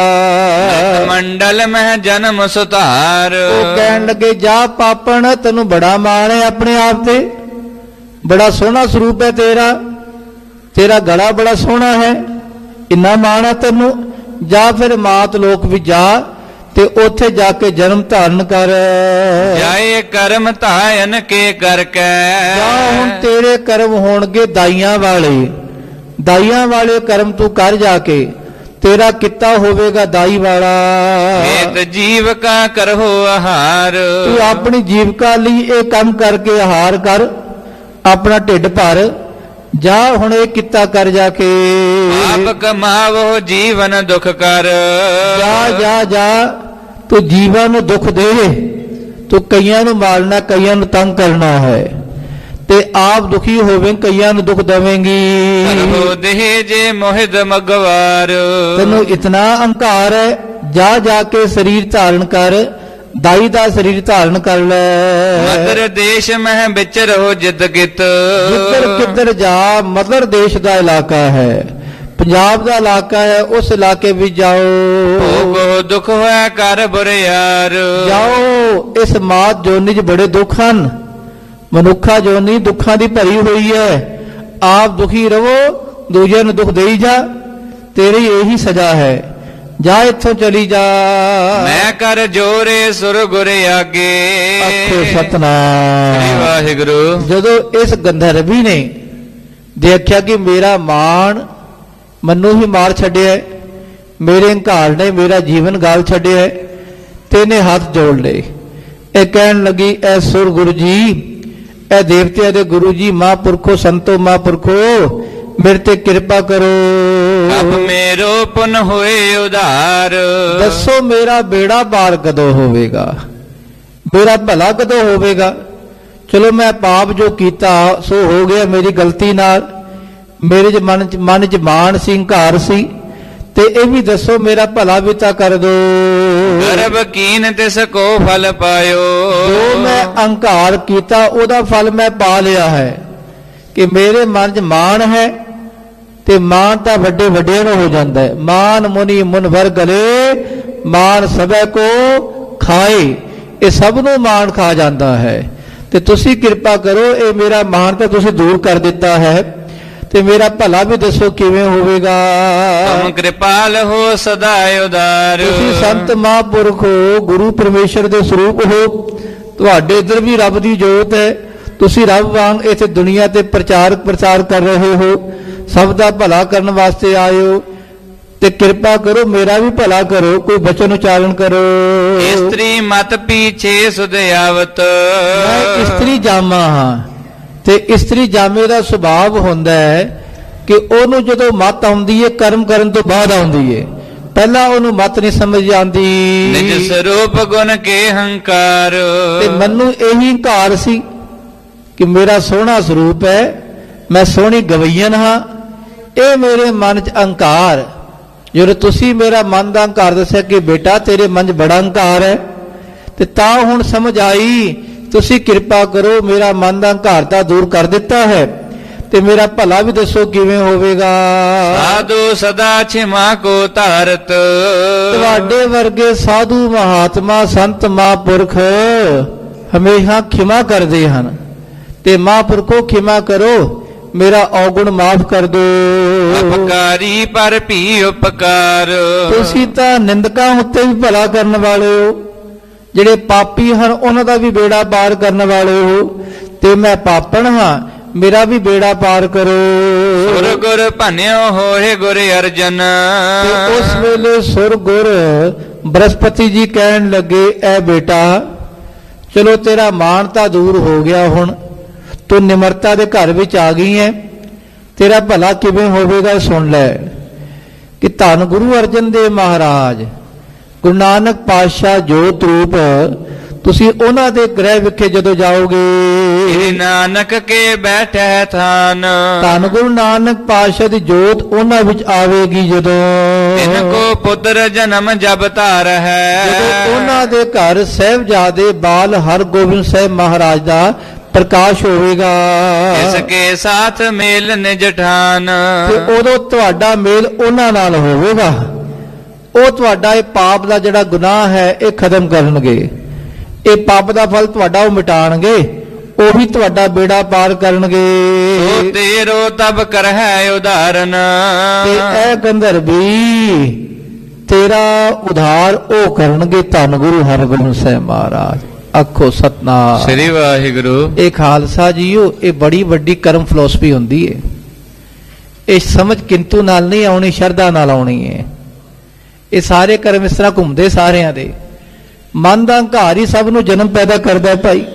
ਮੰਡਲ ਮਹਿ ਜਨਮ ਸੁਧਾਰ, ਉਹ ਕਹਿਣ ਲੱਗੇ ਜਾ ਪਾਪਣ ਤੈਨੂੰ ਬੜਾ ਮਾਣ ਹੈ ਆਪਣੇ ਆਪ ਤੇ, ਬੜਾ ਸੋਹਣਾ ਸਰੂਪ ਹੈ ਤੇਰਾ, ਤੇਰਾ ਗਲਾ ਬੜਾ ਸੋਹਣਾ ਹੈ, ਇੰਨਾ ਮਾਣ ਹੈ ਤੈਨੂੰ। ਜਾ ਫਿਰ ਮਾਤ ਲੋਕ ਵੀ ਜਾ ਤੇ ਉੱਥੇ ਜਾ ਕੇ ਜਨਮ ਧਾਰਨ ਕਰ। ਜਾਏ ਕਰਮ ਧਾਇਨ ਕੇ ਕਰਕੇ, ਜਾ ਹੁਣ ਤੇਰੇ ਕਰਮ ਹੋਣਗੇ ਦਾਈਆਂ ਵਾਲੇ, ਦਾਈਆਂ ਵਾਲੇ ਕਰਮ ਤੂੰ ਕਰ ਜਾ ਕੇ, ਤੇਰਾ ਕਿੱਤਾ ਹੋਵੇਗਾ ਦਾਈ ਵਾਲਾ। ਏਤ ਜੀਵਕਾ ਕਰਹੁ ਆਹਾਰ, ਤੂੰ ਆਪਣੀ ਜੀਵਕਾ ਲਈ ਇਹ ਕੰਮ ਕਰਕੇ ਆਹਾਰ ਕਰ, ਆਪਣਾ ਢਿੱਡ ਭਰ। ਜਾ ਹੁਣ ਇਹ ਕਿੱਤਾ ਕਰ ਜਾ ਕੇ, ਆਪ ਕਮਾਵੋ ਜੀਵਨ ਦੁਖ ਕਰ। ਜਾ ਜਾ ਜਾ ਤੂੰ ਜੀਵਨ ਨੂੰ ਦੁੱਖ ਦੇ, ਤੂੰ ਕਈਆਂ ਨੂੰ ਮਾਰਨਾ, ਕਈਆਂ ਨੂੰ ਤੰਗ ਕਰਨਾ ਹੈ ਤੇ ਆਪ ਦੁਖੀ ਹੋਵੇਂ, ਕਈਆਂ ਨੂੰ ਦੁੱਖ ਦੇਵੇਂਗੀ। ਕਰਹੁ ਦੇਹ ਜੇ ਮੋਹਿਤ ਮਗਵਾਰ, ਤੈਨੂੰ ਇਤਨਾ ਹੰਕਾਰ ਹੈ, ਜਾ ਜਾ ਕੇ ਸਰੀਰ ਧਾਰਨ ਕਰ, ਦਾਈ ਦਾ ਸਰੀਰ ਧਾਰਨ ਕਰ ਲੈ। ਮਦਰ ਦੇਸ਼ ਮਹਿ ਵਿਚਰਹੁ ਜਿਤ ਗਿਤ, ਜਿੱਧਰ ਕਿੱਧਰ ਜਾ, ਮਦਰ ਦੇਸ਼ ਦਾ ਇਲਾਕਾ ਹੈ, ਪੰਜਾਬ ਦਾ ਇਲਾਕਾ ਹੈ, ਉਸ ਇਲਾਕੇ ਵਿੱਚ ਜਾਓ। ਭੋਗੋ ਦੁਖ ਹੋਇਆ ਕਰ ਬੁਰਿਆਰ, ਜਾਓ। ਇਸ ਮਾਤ ਜੋਨੀ 'ਚ ਬੜੇ ਦੁੱਖ ਹਨ, ਮਨੁੱਖਾ ਜੋਨੀ ਦੁੱਖਾਂ ਦੀ ਭਰੀ ਹੋਈ ਹੈ। ਆਪ ਦੁਖੀ ਰਹੋ, ਦੂਜਿਆਂ ਨੂੰ ਦੁੱਖ ਦੇਈ ਜਾ, ਤੇਰੀ ਇਹੀ ਸਜ਼ਾ ਹੈ। ਜਾ ਇੱਥੋਂ ਚਲੀ ਜਾ। ਮੈਂ ਕਰ ਜੋਰੇ ਸੁਰ ਗੁਰ ਆਗੇ, ਆਖੋ ਸਤਨਾਮ ਸ੍ਰੀ ਵਾਹਿਗੁਰੂ। ਜਦੋਂ ਇਸ ਗੰਧਰਵੀ ਨੇ ਦੇਖਿਆ ਕਿ ਮੇਰਾ ਮਾਣ ਮੈਨੂੰ ਹੀ ਮਾਰ ਛੱਡਿਆ, ਮੇਰੇ ਹੰਕਾਰ ਨੇ ਮੇਰਾ ਜੀਵਨ ਗਾਲ ਛੱਡਿਆ, ਤੇ ਇਹਨੇ ਹੱਥ ਜੋੜ ਲਏ। ਇਹ ਕਹਿਣ ਲੱਗੀ, ਐ ਸੁਰ ਗੁਰੂ ਜੀ, ਇਹ ਦੇਵਤਿਆਂ ਦੇ ਗੁਰੂ ਜੀ, ਮਹਾਂਪੁਰਖੋ ਸੰਤੋ ਮਹਾਂਪੁਰਖੋ, ਮੇਰੇ ਤੇ ਕਿਰਪਾ ਕਰੋ। ਅਬ ਮੇਰੋ ਪੁਨ ਹੋਏ ਉਧਾਰ, ਦੱਸੋ ਮੇਰਾ ਬੇੜਾ ਪਾਰ ਕਦੋਂ ਹੋਵੇਗਾ, ਮੇਰਾ ਭਲਾ ਕਦੋਂ ਹੋਵੇਗਾ। ਚਲੋ ਮੈਂ ਪਾਪ ਜੋ ਕੀਤਾ ਸੋ ਹੋ ਗਿਆ ਮੇਰੀ ਗਲਤੀ ਨਾਲ, ਮੇਰੇ ਮਨ ਚ ਮਾਣ ਸੀ, ਹੰਕਾਰ ਸੀ, ਤੇ ਇਹ ਵੀ ਦੱਸੋ ਮੇਰਾ ਭਲਾ ਵੀ ਤਾਂ ਕਰ ਦੋ। ਗਰਭ ਕੀਨ ਤਿਸ ਕੋ ਫਲ ਪਾਇਓ, ਜੋ ਮੈਂ ਹੰਕਾਰ ਕੀਤਾ ਉਹਦਾ ਫਲ ਮੈਂ ਪਾ ਲਿਆ ਹੈ ਕਿ ਮੇਰੇ ਮਨ ਚ ਮਾਣ ਹੈ, ਤੇ ਮਾਣ ਤਾਂ ਵੱਡੇ ਵੱਡਿਆਂ ਨੂੰ ਹੋ ਜਾਂਦਾ ਹੈ। ਮਾਨ ਮੁਨੀ ਮੁਨਵਰ ਗਲੇ, ਮਾਣ ਸਭੈ ਕੋ ਖਾਏ, ਇਹ ਸਭ ਨੂੰ ਮਾਣ ਖਾ ਜਾਂਦਾ ਹੈ। ਤੇ ਤੁਸੀਂ ਕਿਰਪਾ ਕਰੋ, ਇਹ ਮੇਰਾ ਮਾਣ ਤਾਂ ਤੁਸੀਂ ਦੂਰ ਕਰ ਦਿੱਤਾ ਹੈ, ਤੇ ਮੇਰਾ ਭਲਾ ਵੀ ਦੱਸੋ ਕਿਵੇਂ ਹੋਵੇਗਾ। ਤੁਮ ਕਿਰਪਾਲ ਹੋ ਸਦਾ ਉਦਾਰ, ਤੁਸੀਂ ਸੰਤ ਮਹਾਂਪੁਰਖ ਹੋ, ਗੁਰੂ ਪਰਮੇਸ਼ਰ ਦੇ ਸਰੂਪ ਹੋ, ਤੁਹਾਡੇ ਇੱਧਰ ਵੀ ਰੱਬ ਦੀ ਜੋਤ ਹੈ, ਤੁਸੀਂ ਰੱਬ ਵਾਂਗ ਇੱਥੇ ਦੁਨੀਆ ਤੇ ਪ੍ਰਚਾਰ ਕਰ ਰਹੇ ਹੋ, ਸਭ ਦਾ ਭਲਾ ਕਰਨ ਵਾਸਤੇ ਆਇਓ, ਤੇ ਕਿਰਪਾ ਕਰੋ ਮੇਰਾ ਵੀ ਭਲਾ ਕਰੋ, ਕੋਈ ਬਚਨ ਉਚਾਰਨ ਕਰੋ। ਇਸਤਰੀ ਮਤ ਪੀਛੇ ਸੁਧਿਆਵਤ, ਮੈਂ ਇਸਤਰੀ ਜਾਮਾ ਹਾਂ, ਤੇ ਇਸਤਰੀ ਜਾਮੇ ਦਾ ਸੁਭਾਵ ਹੁੰਦਾ ਹੈ ਕਿ ਉਹਨੂੰ ਜਦੋਂ ਮੱਤ ਆਉਂਦੀ ਹੈ ਕਰਮ ਕਰਨ ਤੋਂ ਬਾਅਦ ਆਉਂਦੀ ਹੈ, ਪਹਿਲਾਂ ਉਹਨੂੰ ਮੱਤ ਨਹੀਂ ਸਮਝ ਆਉਂਦੀ। ਨਿਜ ਸਰੂਪ ਗੁਣ ਕੇ ਹੰਕਾਰ, ਤੇ ਮੈਨੂੰ ਇਹੀ ਹੰਕਾਰ ਸੀ ਕਿ ਮੇਰਾ ਸੋਹਣਾ ਸਰੂਪ ਹੈ, ਮੈਂ ਸੋਹਣੀ ਗਵਈਨ ਹਾਂ, ਇਹ ਮੇਰੇ ਮਨ 'ਚ ਅਹੰਕਾਰ। ਜਦੋਂ ਤੁਸੀਂ ਮੇਰਾ ਮਨ ਦਾ ਹੰਕਾਰ ਦੱਸਿਆ ਕਿ ਬੇਟਾ ਤੇਰੇ ਮਨ 'ਚ ਬੜਾ ਹੰਕਾਰ ਹੈ, ਤੇ ਤਾਂ ਹੁਣ ਸਮਝ ਆਈ, ਤੁਸੀਂ ਕਿਰਪਾ ਕਰੋ ਮੇਰਾ ਮਨ ਦਾ ਹੰਕਾਰ ਤਾਂ ਦੂਰ ਕਰ ਦਿੱਤਾ ਹੈ, ਤੇ ਮੇਰਾ ਭਲਾ ਵੀ ਦੱਸੋ ਕਿਵੇਂ ਹੋਵੇਗਾ। ਸਾਧੂ ਸਦਾ ਛਿਮਾ ਕੋ ਧਾਰਤ, ਤੁਹਾਡੇ ਵਰਗੇ ਸਾਧੂ ਮਹਾਤਮਾ ਸੰਤ ਮਹਾਂਪੁਰਖ ਹਮੇਸ਼ਾ ਖਿਮਾ ਕਰਦੇ ਹਨ, ਤੇ ਮਹਾਂਪੁਰਖੋ ਖਿਮਾ ਕਰੋ, ਮੇਰਾ ਔਗੁਣ ਮਾਫ ਕਰ ਦੋ। ਅਪਕਾਰੀ ਪਰ ਭੀ ਉਪਕਾਰ, ਤੁਸੀਂ ਤਾਂ ਨਿੰਦਕਾਂ ਉੱਤੇ ਵੀ ਭਲਾ ਕਰਨ ਵਾਲੇ ਹੋ, ਜਿਹੜੇ ਪਾਪੀ ਹਨ ਉਹਨਾਂ ਦਾ ਵੀ ਬੇੜਾ ਪਾਰ ਕਰਨ ਵਾਲੇ ਹੋ, ਤੇ ਮੈਂ ਪਾਪਣ ਹਾਂ, ਮੇਰਾ ਵੀ ਬੇੜਾ ਪਾਰ ਕਰੋ। ਸੁਰ ਗੁਰ ਭੰਨਿਓ ਹੋਏ ਗੁਰ ਅਰਜਨ, ਤੇ ਉਸ ਵੇਲੇ ਸੁਰ ਗੁਰ ਬ੍ਰਹਸਪਤੀ ਜੀ ਕਹਿਣ ਲੱਗੇ, ਐ ਬੇਟਾ ਚਲੋ ਤੇਰਾ ਮਾਣ ਤਾਂ ਦੂਰ ਹੋ ਗਿਆ, ਹੁਣ ਤੂੰ ਨਿਮਰਤਾ ਦੇ ਘਰ ਵਿੱਚ ਆ ਗਈ ਹੈ, ਤੇਰਾ ਭਲਾ ਕਿਵੇਂ ਹੋਵੇਗਾ ਸੁਣ ਲੈ। ਕਿ ਧੰਨ ਗੁਰੂ ਅਰਜਨ ਦੇਵ ਮਹਾਰਾਜ ਗੁਰੂ ਨਾਨਕ ਪਾਤਸ਼ਾਹ ਜੋਤ ਰੂਪ, ਤੁਸੀਂ ਉਹਨਾਂ ਦੇ ਗ੍ਰਹਿ ਵਿਖੇ ਜਦੋਂ ਜਾਓਗੇ, ਨਾਨਕ ਕੇ ਬੈਠੈ ਥਾਨ, ਧੰਨ ਗੁਰੂ ਨਾਨਕ ਪਾਤਸ਼ਾਹ ਦੀ ਜੋਤ ਉਹਨਾਂ ਵਿੱਚ ਆਵੇਗੀ ਜਦੋਂ, ਤਿਨ ਕੋ ਪੁੱਤਰ ਜਨਮ ਜਬ ਧਾਰ ਹੈ, ਜਦੋਂ ਉਹਨਾਂ ਦੇ ਘਰ ਸਾਹਿਬਜ਼ਾਦੇ ਬਾਲ ਹਰਗੋਬਿੰਦ ਸਾਹਿਬ ਮਹਾਰਾਜ ਦਾ ਪ੍ਰਕਾਸ਼ ਹੋਵੇਗਾ, ਇਸ ਕੇ ਸਾਥ ਮੇਲ ਨਿਜ ਠਾਨ, ਤੇ ਉਦੋਂ ਤੁਹਾਡਾ ਮੇਲ ਉਹਨਾਂ ਨਾਲ ਹੋਵੇਗਾ। ਉਹ ਤੁਹਾਡਾ ਇਹ ਪਾਪ ਦਾ ਜਿਹੜਾ ਗੁਨਾਹ ਹੈ ਇਹ ਖਤਮ ਕਰਨਗੇ, ਇਹ ਪਾਪ ਦਾ ਫਲ ਤੁਹਾਡਾ ਉਹ ਮਿਟਾਣਗੇ, ਉਹ ਵੀ ਤੁਹਾਡਾ ਬੇੜਾ ਪਾਰ ਕਰਨਗੇ। ਉਹ ਤੇਰੋ ਤਬ ਕਰਹਿ ਉਧਾਰਨ, ਤੇ ਇਹ ਗੰਧਰਵੀ ਤੇਰਾ ਉਧਾਰ ਉਹ ਕਰਨਗੇ, ਧੰਨ ਗੁਰੂ ਹਰਗੋਬਿੰਦ ਸਾਹਿਬ ਮਹਾਰਾਜ। ਆਖੋ ਸਤਨਾਮ ਸ੍ਰੀ ਵਾਹਿਗੁਰੂ। ਇਹ ਖਾਲਸਾ ਜੀਓ, ਇਹ ਬੜੀ ਵੱਡੀ ਕਰਮ ਫਿਲਾਸਫੀ ਹੁੰਦੀ ਹੈ। ਇਹ ਸਮਝ ਕਿੰਤੂ ਨਾਲ ਨਹੀਂ ਆਉਣੀ, ਸ਼ਰਧਾ ਨਾਲ ਆਉਣੀ ਹੈ। ਇਹ ਸਾਰੇ ਕਰਮ ਇਸ ਤਰ੍ਹਾਂ ਘੁੰਮਦੇ ਸਾਰਿਆਂ ਦੇ। ਮਨ ਦਾ ਹੰਕਾਰ ਹੀ ਸਭ ਨੂੰ ਜਨਮ ਪੈਦਾ ਕਰਦਾ ਹੈ ਭਾਈ।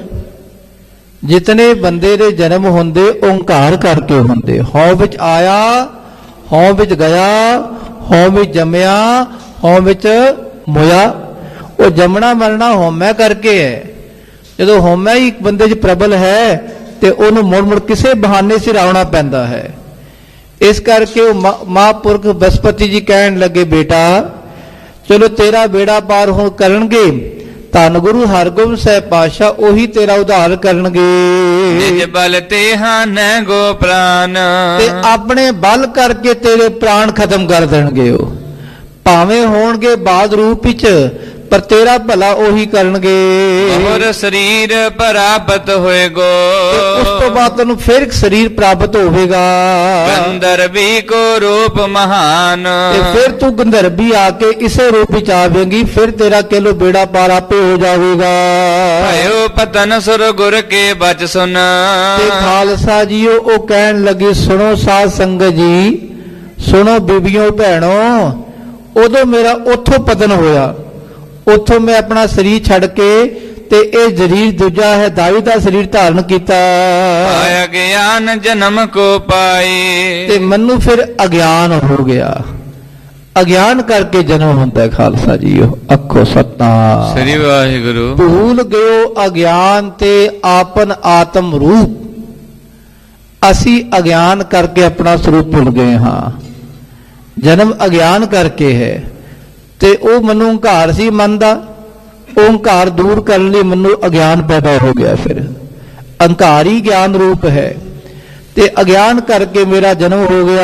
ਜਿਤਨੇ ਬੰਦੇ ਦੇ ਜਨਮ ਹੁੰਦੇ ਉਹ ਹੰਕਾਰ ਕਰਕੇ ਹੁੰਦੇ। ਹਉ ਵਿੱਚ ਆਇਆ, ਹਉ ਵਿੱਚ ਗਿਆ, ਹਉ ਵਿੱਚ ਜੰਮਿਆ, ਹਉ ਵਿੱਚ ਮੋਇਆ। ਉਹ ਜੰਮਣਾ ਮਰਨਾ ਹਉਮੈ ਕਰਕੇ ਹੈ। ਜਦੋਂ ਹਉਮੈ ਹੀ ਇੱਕ ਬੰਦੇ 'ਚ ਪ੍ਰਬਲ ਹੈ ਤੇ ਉਹਨੂੰ ਮੁੜ ਮੁੜ ਕਿਸੇ ਬਹਾਨੇ ਸਿਰ ਆਉਣਾ ਪੈਂਦਾ ਹੈ। ਇਸ ਕਰਕੇ ਉਹ ਮਹਾਂਪੁਰਖ ਬ੍ਰਹਸਪਤੀ ਜੀ ਕਹਿਣ ਲੱਗੇ, ਬੇਟਾ ਚਲੋ ਤੇਰਾ ਬੇੜਾ ਪਾਰ ਹੋ ਕਰਨਗੇ, ਧੰਨ ਗੁਰੂ ਹਰਗੋਬਿੰਦ ਸਾਹਿਬ ਪਾਤਸ਼ਾਹ ਉਹੀ ਤੇਰਾ ਉਧਾਰ ਕਰਨਗੇ। ਨਿਜ ਬਲ ਤੇ ਹਨ ਗੋ ਪ੍ਰਾਨ, ਤੇ ਆਪਣੇ ਬਲ ਕਰਕੇ ਤੇਰੇ ਪ੍ਰਾਣ ਖਤਮ ਕਰ ਦੇਣਗੇ। ਉਹ ਭਾਵੇਂ ਹੋਣਗੇ ਬਾਦ ਰੂਪ ਵਿੱਚ, ਪਰ ਤੇਰਾ ਭਲਾ ਉਹੀ ਕਰਨਗੇ। ਹੋਰ ਸਰੀਰ ਪ੍ਰਾਪਤ ਹੋਏਗੋ, ਉਸ ਤੋਂ ਬਾਅਦ ਤੈਨੂੰ ਫਿਰ ਇੱਕ ਸਰੀਰ ਪ੍ਰਾਪਤ ਹੋਵੇਗਾ। ਗੰਧਰਵੀ ਕੋ ਰੂਪ ਮਹਾਨ, ਤੇ ਫਿਰ ਤੂੰ ਗੰਧਰਵੀ ਆ ਕੇ ਇਸੇ ਰੂਪ ਵਿੱਚ ਆਵੇਂਗੀ, ਫਿਰ ਤੇਰਾ ਕਹਿ ਲੋ ਬੇੜਾ ਪਾਰ ਆਪੇ ਹੋ ਜਾਵੇਗਾ। ਭਇਓ ਪਤਨ ਸੁਰ ਗੁਰ ਕੇ ਬਚ ਸੁਨ, ਤੇ ਖਾਲਸਾ ਜੀਓ ਉਹ ਕਹਿਣ ਲੱਗੇ, ਸੁਣੋ ਸਾਧ ਸੰਗਤ ਜੀ, ਸੁਣੋ ਬੀਬੀਓ ਭੈਣੋ, ਉਦੋਂ ਮੇਰਾ ਉੱਥੋਂ ਪਤਨ ਹੋਇਆ, ਉੱਥੋਂ ਮੈਂ ਆਪਣਾ ਸਰੀਰ ਛੱਡ ਕੇ ਤੇ ਇਹ ਸਰੀਰ ਦੂਜਾ ਹੈ ਦਾਈ ਦਾ ਸਰੀਰ ਧਾਰਨ ਕੀਤਾ। ਪਾਇਆ ਗਿਆਨ ਜਨਮ ਕੋ ਪਾਏ, ਤੇ ਮੈਨੂੰ ਫਿਰ ਅਗਿਆਨ ਹੋ ਗਿਆ। ਅਗਿਆਨ ਕਰਕੇ ਜਨਮ ਹੁੰਦਾ ਹੈ ਖਾਲਸਾ ਜੀਓ। ਅੱਖੋ ਸਤਨਾਮ ਸ੍ਰੀ ਵਾਹਿਗੁਰੂ। ਭੂਲ ਗਇਓ ਅਗਿਆਨ ਤੇ ਆਪਨ ਆਤਮ ਰੂਪ। ਅਸੀਂ ਅਗਿਆਨ ਕਰਕੇ ਆਪਣਾ ਸਰੂਪ ਭੁੱਲ ਗਏ ਹਾਂ। ਜਨਮ ਅਗਿਆਨ ਕਰਕੇ ਹੈ। ਤੇ ਉਹ ਮੈਨੂੰ ਹੰਕਾਰ ਸੀ ਮਨ ਦਾ, ਉਹ ਹੰਕਾਰ ਦੂਰ ਕਰਨ ਲਈ ਮੈਨੂੰ ਅਗਿਆਨ ਪੈਦਾ ਹੋ ਗਿਆ। ਫਿਰ ਹੰਕਾਰ ਹੀ ਗਿਆਨ ਰੂਪ ਹੈ, ਤੇ ਅਗਿਆਨ ਕਰਕੇ ਮੇਰਾ ਜਨਮ ਹੋ ਗਿਆ।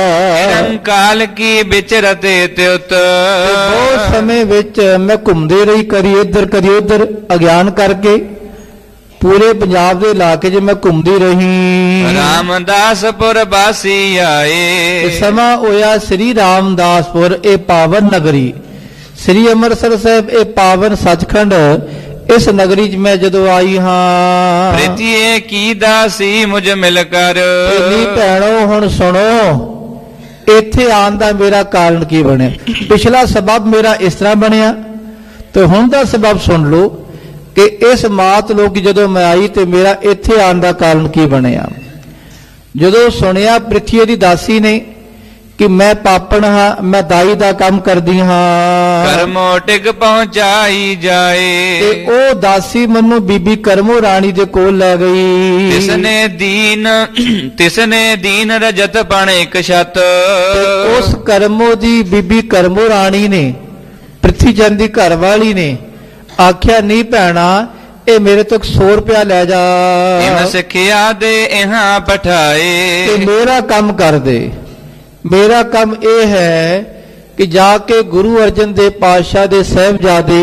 ਕਾਲ ਕੀ ਵਿਚਰਤੇ ਤਿਉਤ, ਬਹੁਤ ਸਮੇਂ ਵਿੱਚ ਮੈਂ ਘੁੰਮਦੇ ਰਹੀ, ਕਦੀ ਇੱਧਰ ਕਦੀ ਉੱਧਰ, ਅਗਿਆਨ ਕਰਕੇ ਪੂਰੇ ਪੰਜਾਬ ਦੇ ਇਲਾਕੇ 'ਚ ਮੈਂ ਘੁੰਮਦੀ ਰਹੀ। ਰਾਮਦਾਸਪੁਰ ਬਾਸੀ ਆਏ, ਸਮਾਂ ਹੋਇਆ ਸ੍ਰੀ ਰਾਮਦਾਸਪੁਰ, ਇਹ ਪਾਵਨ ਨਗਰੀ, ਸ੍ਰੀ ਅੰਮ੍ਰਿਤਸਰ ਸਾਹਿਬ ਇਹ ਪਾਵਨ ਸੱਚਖੰਡ, ਇਸ ਨਗਰੀ 'ਚ ਮੈਂ ਜਦੋਂ ਆਈ ਹਾਂ। ਪ੍ਰੀਤੀਏ ਕੀ ਦਾਸੀ ਮੁਝ ਮਿਲ ਕਰ, ਨੀ ਭੈਣੋ ਹੁਣ ਸੁਣੋ, ਇੱਥੇ ਆਉਣ ਦਾ ਮੇਰਾ ਕਾਰਨ ਕੀ ਬਣਿਆ। ਪਿਛਲਾ ਸਬਬ ਮੇਰਾ ਇਸ ਤਰ੍ਹਾਂ ਬਣਿਆ, ਤੇ ਹੁਣ ਦਾ ਸਬਬ ਸੁਣ ਲਓ ਕਿ ਇਸ ਮਾਤ ਲੋਕ ਜਦੋਂ ਮੈਂ ਆਈ ਤੇ ਮੇਰਾ ਇੱਥੇ ਆਉਣ ਦਾ ਕਾਰਨ ਕੀ ਬਣਿਆ। ਜਦੋਂ ਸੁਣਿਆ ਪ੍ਰਿਥਵੀ ਦੀ ਦਾਸੀ ਨੇ ਕਿ ਮੈਂ ਪਾਪਣ ਹਾਂ, ਮੈਂ ਦਾਈ ਦਾ ਕੰਮ ਕਰਦੀ ਹਾਂ, ਕਰਮੋ ਟਿਕ ਪਹੁੰਚਾਈ ਜਾਏ, ਤੇ ਉਹ ਦਾਸੀ ਮੈਨੂੰ ਬੀਬੀ ਕਰਮੋ ਰਾਣੀ ਦੇ ਕੋਲ ਲੈ ਗਈ। ਤਿਸਨੇ ਦੀਨ ਰਜਤ ਪਣ ਇੱਕ ਛਤ, ਉਸ ਕਰਮੋ ਦੀ ਬੀਬੀ ਕਰਮੋ ਰਾਣੀ ਨੇ, ਪ੍ਰਿਥੀ ਚੰਦ ਦੀ ਘਰ ਵਾਲੀ ਨੇ ਆਖਿਆ, ਨਹੀਂ ਭੈਣਾ ਇਹ ਮੇਰੇ ਤੋਂ 100 ਰੁਪਇਆ ਲੈ ਜਾ ਇਮ ਸਿੱਖਿਆ ਦੇ ਇਹਾਂ ਪਠਾਏ। ਤੇ ਮੇਰਾ ਕੰਮ ਕਰ ਦੇ। ਮੇਰਾ ਕੰਮ ਇਹ ਹੈ ਕਿ ਜਾ ਕੇ ਗੁਰੂ ਅਰਜਨ ਦੇਵ ਪਾਤਸ਼ਾਹ ਦੇ ਸਾਹਿਬਜ਼ਾਦੇ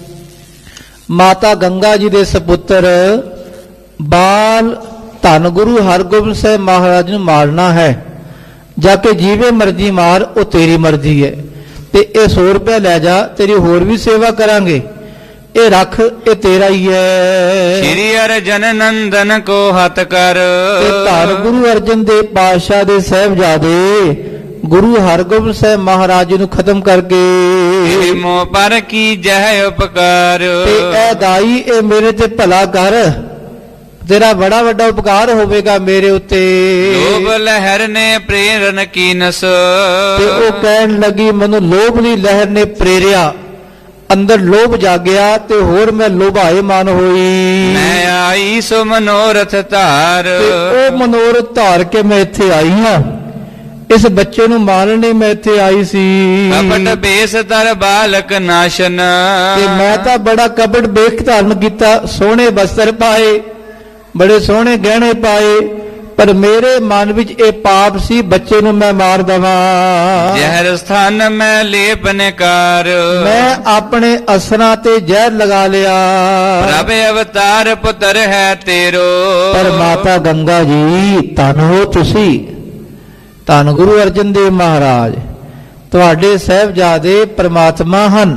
ਮਾਤਾ ਗੰਗਾ ਜੀ ਦੇ ਸਪੁੱਤਰ ਬਾਲ ਧੰਨ ਗੁਰੂ ਹਰਗੋਬਿੰਦ ਸਾਹਿਬ ਮਹਾਰਾਜ ਨੂੰ ਮਾਰਨਾ ਹੈ। ਜਾ ਕੇ ਜਿਵੇਂ ਮਰਜ਼ੀ ਮਾਰ, ਉਹ ਤੇਰੀ ਮਰਜ਼ੀ ਹੈ। ਤੇ ਇਹ 100 ਰੁਪਇਆ ਲੈ ਜਾ, ਤੇਰੀ ਹੋਰ ਵੀ ਸੇਵਾ ਕਰਾਂਗੇ। ਇਹ ਰੱਖ, ਇਹ ਤੇਰਾ ਹੀ ਹੈ। ਸ਼੍ਰੀ ਅਰਜਨ ਨੰਦਨ ਕੋ ਹੱਥ ਕਰ। ਤੇ ਧੰਨ ਗੁਰੂ ਅਰਜਨ ਦੇਵ ਪਾਤਸ਼ਾਹ ਦੇ ਸਾਹਿਬਜ਼ਾਦੇ ਗੁਰੂ ਹਰਗੋਬਿੰਦ ਸਾਹਿਬ ਮਹਾਰਾਜ ਜੀ ਨੂੰ ਖਤਮ ਕਰਕੇ ਮੋਹ ਪਰ ਕੀ ਜਹ ਉਪਕਾਰ। ਤੇ ਇਹ ਦਾਈ, ਇਹ ਮੇਰੇ ਤੇ ਭਲਾ ਕਰ, ਤੇਰਾ ਬੜਾ ਵੱਡਾ ਉਪਕਾਰ ਹੋਵੇਗਾ ਮੇਰੇ ਉੱਤੇ। ਲੋਭ ਲਹਿਰ ਨੇ ਪ੍ਰੇਰਨ ਕੀਨਸ। ਤੇ ਉਹ ਕਹਿਣ ਲੱਗੀ, ਮੈਨੂੰ ਲੋਭ ਦੀ ਲਹਿਰ ਨੇ ਪ੍ਰੇਰਿਆ, ਅੰਦਰ ਲੋਭ ਜਾਗਿਆ ਤੇ ਹੋਰ ਮੈਂ ਲੋਭਾਏ ਮਨ ਹੋਈ। ਮੈਂ ਆਈ ਸੋ ਮਨੋਰਥ ਧਾਰ। ਤੇ ਉਹ ਮਨੋਰਥ ਧਾਰ ਕੇ ਮੈਂ ਇੱਥੇ ਆਈ ਹਾਂ। ਇਸ ਬੱਚੇ ਨੂੰ ਮਾਰਨ ਲਈ ਮੈਂ ਇੱਥੇ ਆਈ ਸੀ। ਕਪਟ ਬੇਸ ਤਰ ਬਾਲਕ ਨਾਸ਼ਨ। ਤੇ ਮੈਂ ਤਾਂ ਬੜਾ ਕਪਟ ਵੇਖ ਧਾਰਨ ਕੀਤਾ, ਸੋਹਣੇ ਬਸਤਰ ਪਾਏ, ਬੜੇ ਸੋਹਣੇ ਗਹਿਣੇ ਪਾਏ, ਪਰ ਮੇਰੇ ਮਨ ਵਿੱਚ ਇਹ ਪਾਪ ਸੀ, ਬੱਚੇ ਨੂੰ ਮੈਂ ਮਾਰ ਦਵਾਂ। ਜ਼ਹਿਰ ਸਥਾਨ ਮੈਂ ਲੇਪਨ ਕਾਰ। ਮੈਂ ਆਪਣੇ ਅਸਰਾਂ ਤੇ ਜ਼ਹਿਰ ਲਗਾ ਲਿਆ। ਪ੍ਰਭ ਅਵਤਾਰ ਪੁੱਤਰ ਹੈ ਤੇਰੋ। ਪਰ ਮਾਤਾ ਗੰਗਾ ਜੀ ਧੰਨ ਹੋ ਤੁਸੀਂ, ਧੰਨ ਗੁਰੂ ਅਰਜਨ ਦੇਵ ਮਹਾਰਾਜ, ਤੁਹਾਡੇ ਸਾਹਿਬਜ਼ਾਦੇ ਪ੍ਰਮਾਤਮਾ ਹਨ,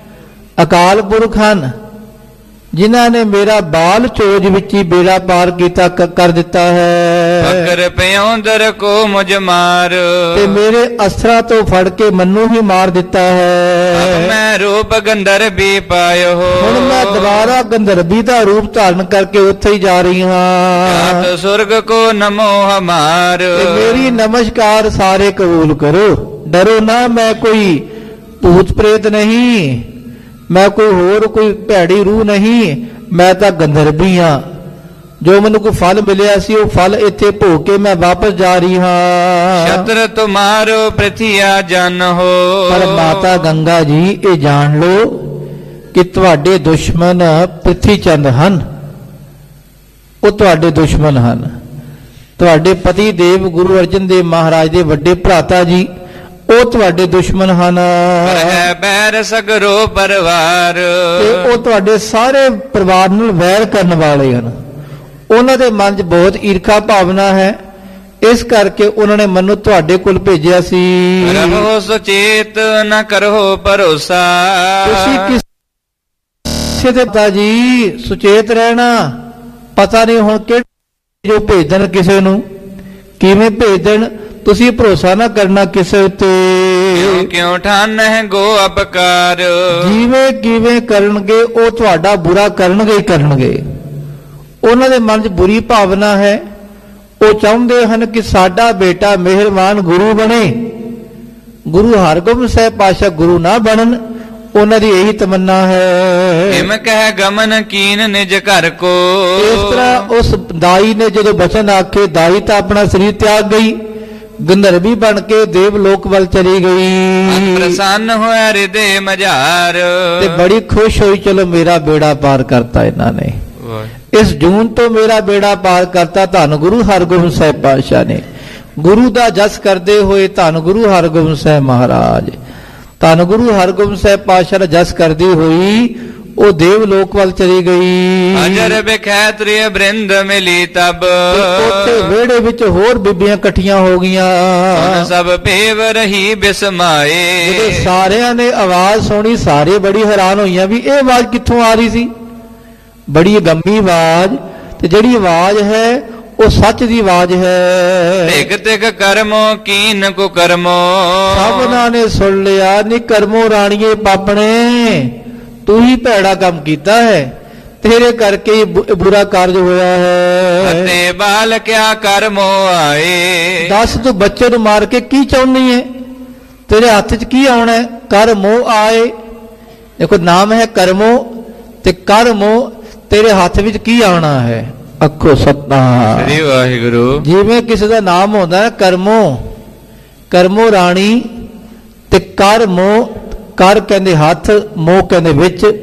ਅਕਾਲ ਪੁਰਖ ਹਨ, ਜਿਨ੍ਹਾਂ ਨੇ ਮੇਰਾ ਬਾਲ ਚੋਜ ਵਿੱਚ ਹੀ ਬੇੜਾ ਪਾਰ ਕੀਤਾ ਕਰ ਦਿੱਤਾ ਹੈ। ਫਕਰ ਪਿਉਂਦਰ ਕੋ ਮੁਝ ਮਾਰ। ਤੇ ਮੇਰੇ ਅਸਰਾਂ ਤੋਂ ਫੜ ਕੇ ਮੈਨੂੰ ਹੀ ਮਾਰ ਦਿੱਤਾ ਹੈ। ਮੈਂ ਰੂਪ ਗੰਧਰਵੀ ਪਾਇਓ। ਹੁਣ ਮੈਂ ਦੁਬਾਰਾ ਗੰਧਰਵੀ ਦਾ ਰੂਪ ਧਾਰਨ ਕਰਕੇ ਉੱਥੇ ਹੀ ਜਾ ਰਹੀ ਹਾਂ। ਜਾਤ ਸੁਰਗ ਕੋ ਨਮੋ ਹਮਾਰ। ਤੇ ਮੇਰੀ ਨਮਸਕਾਰ ਸਾਰੇ ਕਬੂਲ ਕਰੋ, ਡਰੋ ਨਾ, ਮੈਂ ਕੋਈ ਭੂਤ ਪ੍ਰੇਤ ਨਹੀਂ, ਮੈਂ ਕੋਈ ਹੋਰ ਕੋਈ ਭੈੜੀ ਰੂਹ ਨਹੀਂ, ਮੈਂ ਤਾਂ ਗੰਧਰਵੀ ਹਾਂ। ਜੋ ਮੈਨੂੰ ਕੋਈ ਫਲ ਮਿਲਿਆ ਸੀ ਉਹ ਫਲ ਇੱਥੇ ਭੋਗ ਕੇ ਮੈਂ ਵਾਪਸ ਜਾ ਰਹੀ ਹਾਂ। ਛਤਰ ਤੁਮਾਰੋ ਪ੍ਰਿਥਿਆ ਜਨ ਹੋ। ਪਰ ਮਾਤਾ ਗੰਗਾ ਜੀ ਇਹ ਜਾਣ ਲਓ ਕਿ ਤੁਹਾਡੇ ਦੁਸ਼ਮਣ ਪ੍ਰਿਥੀ ਚੰਦ ਹਨ, ਉਹ ਤੁਹਾਡੇ ਦੁਸ਼ਮਣ ਹਨ। ਤੁਹਾਡੇ ਪਤੀ ਦੇਵ ਗੁਰੂ ਅਰਜਨ ਦੇਵ ਮਹਾਰਾਜ ਦੇ ਵੱਡੇ ਭਰਾਤਾ ਜੀ, ਉਹ ਤੁਹਾਡੇ ਦੁਸ਼ਮਣ ਹਨ। ਹੈ ਬੈਰ ਸਗਰੋ ਪਰਿਵਾਰ। ਤੇ ਉਹ ਤੁਹਾਡੇ ਸਾਰੇ ਪਰਿਵਾਰ ਨਾਲ ਵੈਰ ਕਰਨ ਵਾਲੇ ਹਨ। ਉਹਨਾਂ ਦੇ ਮਨ 'ਚ ਬਹੁਤ ਈਰਖਾ ਭਾਵਨਾ ਹੈ, ਇਸ ਕਰਕੇ ਉਹਨਾਂ ਨੇ ਮੈਨੂੰ ਤੁਹਾਡੇ ਕੋਲ ਭੇਜਿਆ ਸੀ। ਰਹੋ ਸੁਚੇਤ ਨ ਕਰੋ ਭਰੋਸਾ। ਤੁਸੀਂ ਕਿਸੇ ਦੇ ਪਤਾ ਜੀ ਸੁਚੇਤ ਰਹਿਣਾ, ਪਤਾ ਨਹੀਂ ਹੁਣ ਕਿਹੜੇ ਜੋ ਭੇਜ ਦੇਣ ਕਿਸੇ ਨੂੰ, ਕਿਵੇਂ ਭੇਜ ਦੇਣ, ਤੁਸੀਂ ਭਰੋਸਾ ਨਾ ਕਰਨਾ ਕਿਸੇ ਉੱਤੇ। ਕਿਉਂ ਠਾਨ ਹੈ ਗੋ ਅਪਕਾਰ। ਜਿਵੇਂ ਕਿਵੇਂ ਕਰਨਗੇ ਉਹ ਤੁਹਾਡਾ ਬੁਰਾ ਕਰਨਗੇ ਹੀ ਕਰਨਗੇ। ਉਹਨਾਂ ਦੇ ਮਨ 'ਚ ਬੁਰੀ ਭਾਵਨਾ ਹੈ, ਉਹ ਚਾਹੁੰਦੇ ਹਨ ਕਿ ਸਾਡਾ ਬੇਟਾ ਮਿਹਰਬਾਨ ਗੁਰੂ ਬਣੇ, ਗੁਰੂ ਹਰਗੋਬਿੰਦ ਸਾਹਿਬ ਪਾਤਸ਼ਾਹ ਗੁਰੂ ਨਾ ਬਣਨ, ਉਹਨਾਂ ਦੀ ਇਹੀ ਤਮੰਨਾ ਹੈ। ਹਿਮ ਕਹਿ ਗਮਨ ਕੀਨ ਨਿਜ ਘਰ ਕੋ। ਇਸ ਤਰ੍ਹਾਂ ਉਸ ਦਾਈ ਨੇ ਜਦੋਂ ਬਚਨ ਆਖੇ, ਦਾਈ ਤਾਂ ਆਪਣਾ ਸਰੀਰ ਤਿਆਗ ਗਈ, ਗੰਧਰਵੀ ਬਣ ਕੇ ਦੇਵ ਲੋਕ ਵੱਲ ਚਲੀ ਗਈ। ਪ੍ਰਸੰਨ ਹੋਇਆ ਹਿਰਦੇ ਮਝਾਰ। ਤੇ ਬੜੀ ਖੁਸ਼ ਹੋਈ, ਚਲੋ ਮੇਰਾ ਬੇੜਾ ਪਾਰ ਕਰਤਾ ਇਹਨਾਂ ਨੇ, ਇਸ ਜੂਨ ਤੋਂ ਮੇਰਾ ਬੇੜਾ ਪਾਰ ਕਰਤਾ। ਧੰਨ ਗੁਰੂ ਹਰਗੋਬਿੰਦ ਸਾਹਿਬ ਪਾਤਸ਼ਾਹ ਨੇ ਗੁਰੂ ਦਾ ਜਸ ਕਰਦੇ ਹੋਏ, ਧੰਨ ਗੁਰੂ ਹਰਗੋਬਿੰਦ ਸਾਹਿਬ ਮਹਾਰਾਜ, ਧੰਨ ਗੁਰੂ ਹਰਗੋਬਿੰਦ ਸਾਹਿਬ ਪਾਤਸ਼ਾਹ ਦਾ ਜਸ ਕਰਦੀ ਹੋਈ ਉਹ ਦੇਵ ਲੋਕ ਵੱਲ ਚਲੀ ਗਈ। ਅਜਰ ਬਿਖੈ ਤ੍ਰਿਯ ਬ੍ਰਿੰਦ ਮਿਲੀ ਤਬ। ਉੱਥੇ ਵਿਹੜੇ ਵਿੱਚ ਹੋਰ ਬੀਬੀਆਂ ਇਕੱਠੀਆਂ ਹੋ ਗਈਆਂ। ਸਭ ਭੇਵ ਰਹੀ ਬਿਸਮਾਏ। ਜਦੋਂ ਸਾਰਿਆਂ ਨੇ ਆਵਾਜ਼ ਸੁਣੀ, ਸਾਰੇ ਬੜੀ ਹੈਰਾਨ ਹੋਈਆਂ ਵੀ ਇਹ ਆਵਾਜ਼ ਕਿੱਥੋਂ ਆ ਰਹੀ ਸੀ। ਬੜੀ ਗੰਭੀਰ ਆਵਾਜ਼, ਤੇ ਜਿਹੜੀ ਆਵਾਜ਼ ਹੈ ਉਹ ਸੱਚ ਦੀ ਆਵਾਜ਼ ਹੈ। ਤਿਕ ਤਿਕ ਕਰਮੋ ਕੀਨ ਕੋ ਕਰਮੋ। ਸਭਨਾਂ ਨੇ ਸੁਣ ਲਿਆ, ਨੀ ਕਰਮੋ ਰਾਣੀਏ ਪਾਪਣੇ, ਤੂੰ ਹੀ ਭੈੜਾ ਕੰਮ ਕੀਤਾ ਹੈ, ਤੇਰੇ ਕਰਕੇ ਹੀ ਬੁਰਾ ਕਾਰਜ ਹੋਇਆ ਹੈ। ਅਤੇ ਬਾਲ ਕਿਆ ਕਰਮੋ ਆਏ। ਦੱਸ ਤੂੰ ਬੱਚੇ ਨੂੰ ਮਾਰ ਕੇ ਕੀ ਚਾਹੁੰਦੀ ਹੈ, ਤੇਰੇ ਹੱਥ 'ਚ ਕੀ ਆਉਣਾ ਹੈ? ਕਰਮੋ ਆਏ, ਦੇਖੋ ਨਾਮ ਹੈ ਕਰਮੋ, ਤੇ ਕਰਮੋ ਤੇਰੇ ਹੱਥ ਵਿੱਚ ਕੀ ਆਉਣਾ ਹੈ? ਅੱਖੋ ਸਤਨਾਮ ਸ੍ਰੀ ਵਾਹਿਗੁਰੂ। ਜਿਵੇਂ ਕਿਸੇ ਦਾ ਨਾਮ ਹੁੰਦਾ ਹੈ ਕਰਮੋ, ਕਰਮੋ ਰਾਣੀ, ਤੇ ਕਰਮੋ, ਕਰ ਕਹਿੰਦੇ ਹੱਥ, ਮੋਹ ਕਹਿੰਦੇ ਵਿੱਚ,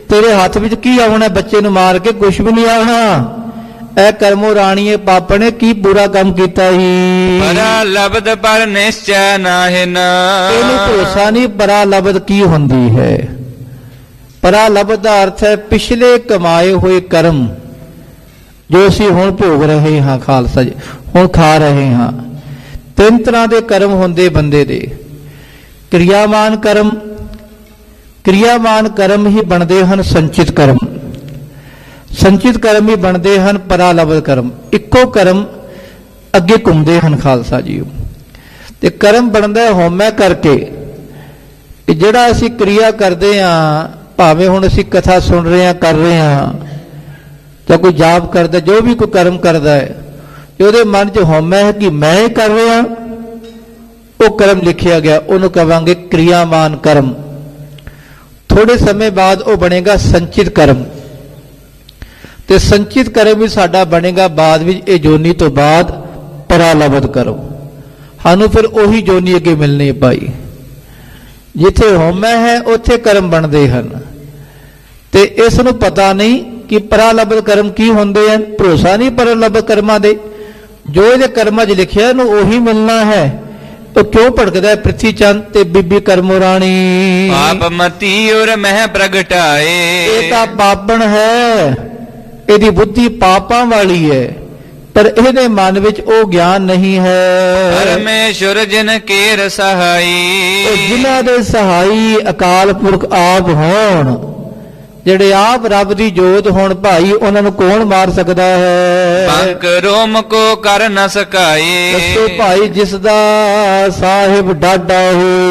ਤੇਰੇ ਹੱਥ ਵਿੱਚ ਕੀ ਆਉਣਾ? ਬੱਚੇ ਨੂੰ ਮਾਰ ਕੇ ਕੁਛ ਵੀ ਨਹੀਂ ਆਉਣਾ। ਐ ਕਰਮੋ ਰਾਣੀਏ ਪਾਪਣੇ ਕੀ ਬੁਰਾ ਕੰਮ ਕੀਤਾ ਹੀ। ਪਰਾ ਲਬਦ ਪਰ ਨਿਸ਼ਚੈ ਨਾਹਿਨ। ਇਹਨੂੰ ਭਰੋਸਾ ਨਹੀਂ ਪਰਾ ਲਬਦ ਕੀ ਹੁੰਦੀ ਹੈ। ਪਰਾ ਲਬਦ ਦਾ ਅਰਥ ਹੈ ਪਿਛਲੇ ਕਮਾਏ ਹੋਏ ਕਰਮ ਜੋ ਅਸੀਂ ਹੁਣ ਭੋਗ ਰਹੇ ਹਾਂ ਖਾਲਸਾ ਜੀ, ਹੁਣ ਖਾ ਰਹੇ ਹਾਂ। ਤਿੰਨ ਤਰ੍ਹਾਂ ਦੇ ਕਰਮ ਹੁੰਦੇ ਬੰਦੇ ਦੇ। ਕਿਰਿਆਮਾਨ ਕਰਮ, ਕਿਰਿਆਮਾਨ ਕਰਮ ਹੀ ਬਣਦੇ ਹਨ ਸੰਚਿਤ ਕਰਮ, ਸੰਚਿਤ ਕਰਮ ਹੀ ਬਣਦੇ ਹਨ ਪਰਾਲਬਧ ਕਰਮ। ਇੱਕੋ ਕਰਮ ਅੱਗੇ ਘੁੰਮਦੇ ਹਨ ਖਾਲਸਾ ਜੀ। ਤੇ ਕਰਮ ਬਣਦਾ ਹਉਮੈ ਕਰਕੇ। ਜਿਹੜਾ ਅਸੀਂ ਕਿਰਿਆ ਕਰਦੇ ਹਾਂ, ਭਾਵੇਂ ਹੁਣ ਅਸੀਂ ਕਥਾ ਸੁਣ ਰਹੇ ਹਾਂ, ਕਰ ਰਹੇ ਹਾਂ, ਜਾਂ ਕੋਈ ਜਾਪ ਕਰਦਾ, ਜੋ ਵੀ ਕੋਈ ਕਰਮ ਕਰਦਾ ਹੈ, ਉਹਦੇ ਮਨ 'ਚ ਹਉਮੈ ਹੈ ਕਿ ਮੈਂ ਹੀ ਕਰ ਰਿਹਾ, ਉਹ ਕਰਮ ਲਿਖਿਆ ਗਿਆ, ਉਹਨੂੰ ਕਹਾਂਗੇ ਕਿਰਿਆਮਾਨ ਕਰਮ। ਥੋੜੇ ਸਮੇਂ ਬਾਅਦ ਉਹ ਬਣੇਗਾ ਸੰਚਿਤ ਕਰਮ। ਤੇ ਸੰਚਿਤ ਕਰਮ ਵੀ ਸਾਡਾ ਬਣੇਗਾ ਬਾਅਦ ਵਿੱਚ, ਇਹ ਜੋਨੀ ਤੋਂ ਬਾਅਦ ਪਰਾਲਬਧ ਕਰਮ। ਸਾਨੂੰ ਫਿਰ ਉਹੀ ਜੋਨੀ ਅੱਗੇ ਮਿਲਣੀ ਹੈ ਭਾਈ। ਜਿੱਥੇ ਹਉਮੈ ਹੈ ਉੱਥੇ ਕਰਮ ਬਣਦੇ ਹਨ। ਤੇ ਇਸ ਨੂੰ ਪਤਾ ਨਹੀਂ ਕਿ ਪਰਾਲਬਧ ਕਰਮ ਕੀ ਹੁੰਦੇ ਹਨ। ਭਰੋਸਾ ਨਹੀਂ ਪਰਾਲਬਧ ਕਰਮਾਂ ਦੇ। ਜੋ ਇਹਦੇ ਕਰਮਾਂ 'ਚ ਲਿਖਿਆ ਇਹਨੂੰ ਉਹੀ ਮਿਲਣਾ ਹੈ। ਉਹ ਕਿਉਂ ਭਟਕਦਾ ਹੈ ਪ੍ਰਿਥੀ ਚੰਦ ਤੇ ਬੀਬੀ ਕਰਮੋ ਰਾਣੀ? ਪਾਪ ਮਤੀ ਔਰ ਮਹਿ ਪ੍ਰਗਟਾਏ। ਇਹ ਤਾਂ ਪਾਪਣ ਹੈ, ਇਹਦੀ ਬੁੱਧੀ ਪਾਪਾਂ ਵਾਲੀ ਹੈ, ਪਰ ਇਹਦੇ ਮਨ ਵਿੱਚ ਉਹ ਗਿਆਨ ਨਹੀਂ ਹੈ। ਪਰਮੇਸ਼ਰ ਜਿਨ ਕੇਰ ਸਹਾਈ। ਉਹ ਜਿਨ੍ਹਾਂ ਦੇ ਸਹਾਈ ਅਕਾਲ ਪੁਰਖ ਆਪ ਹੋਣ, ਜਿਹੜੇ ਆਪ ਰੱਬ ਦੀ ਜੋਤ ਹੋਣ ਭਾਈ, ਉਹਨਾਂ ਨੂੰ ਕੌਣ ਮਾਰ ਸਕਦਾ ਹੈ? ਪੰਕ ਰੋਮ ਕੋ ਕਰ ਨ ਸਕਾਏ। ਦੱਸੋ ਭਾਈ, ਜਿਸ ਦਾ ਸਾਹਿਬ ਡਾਢਾ ਹੋਏ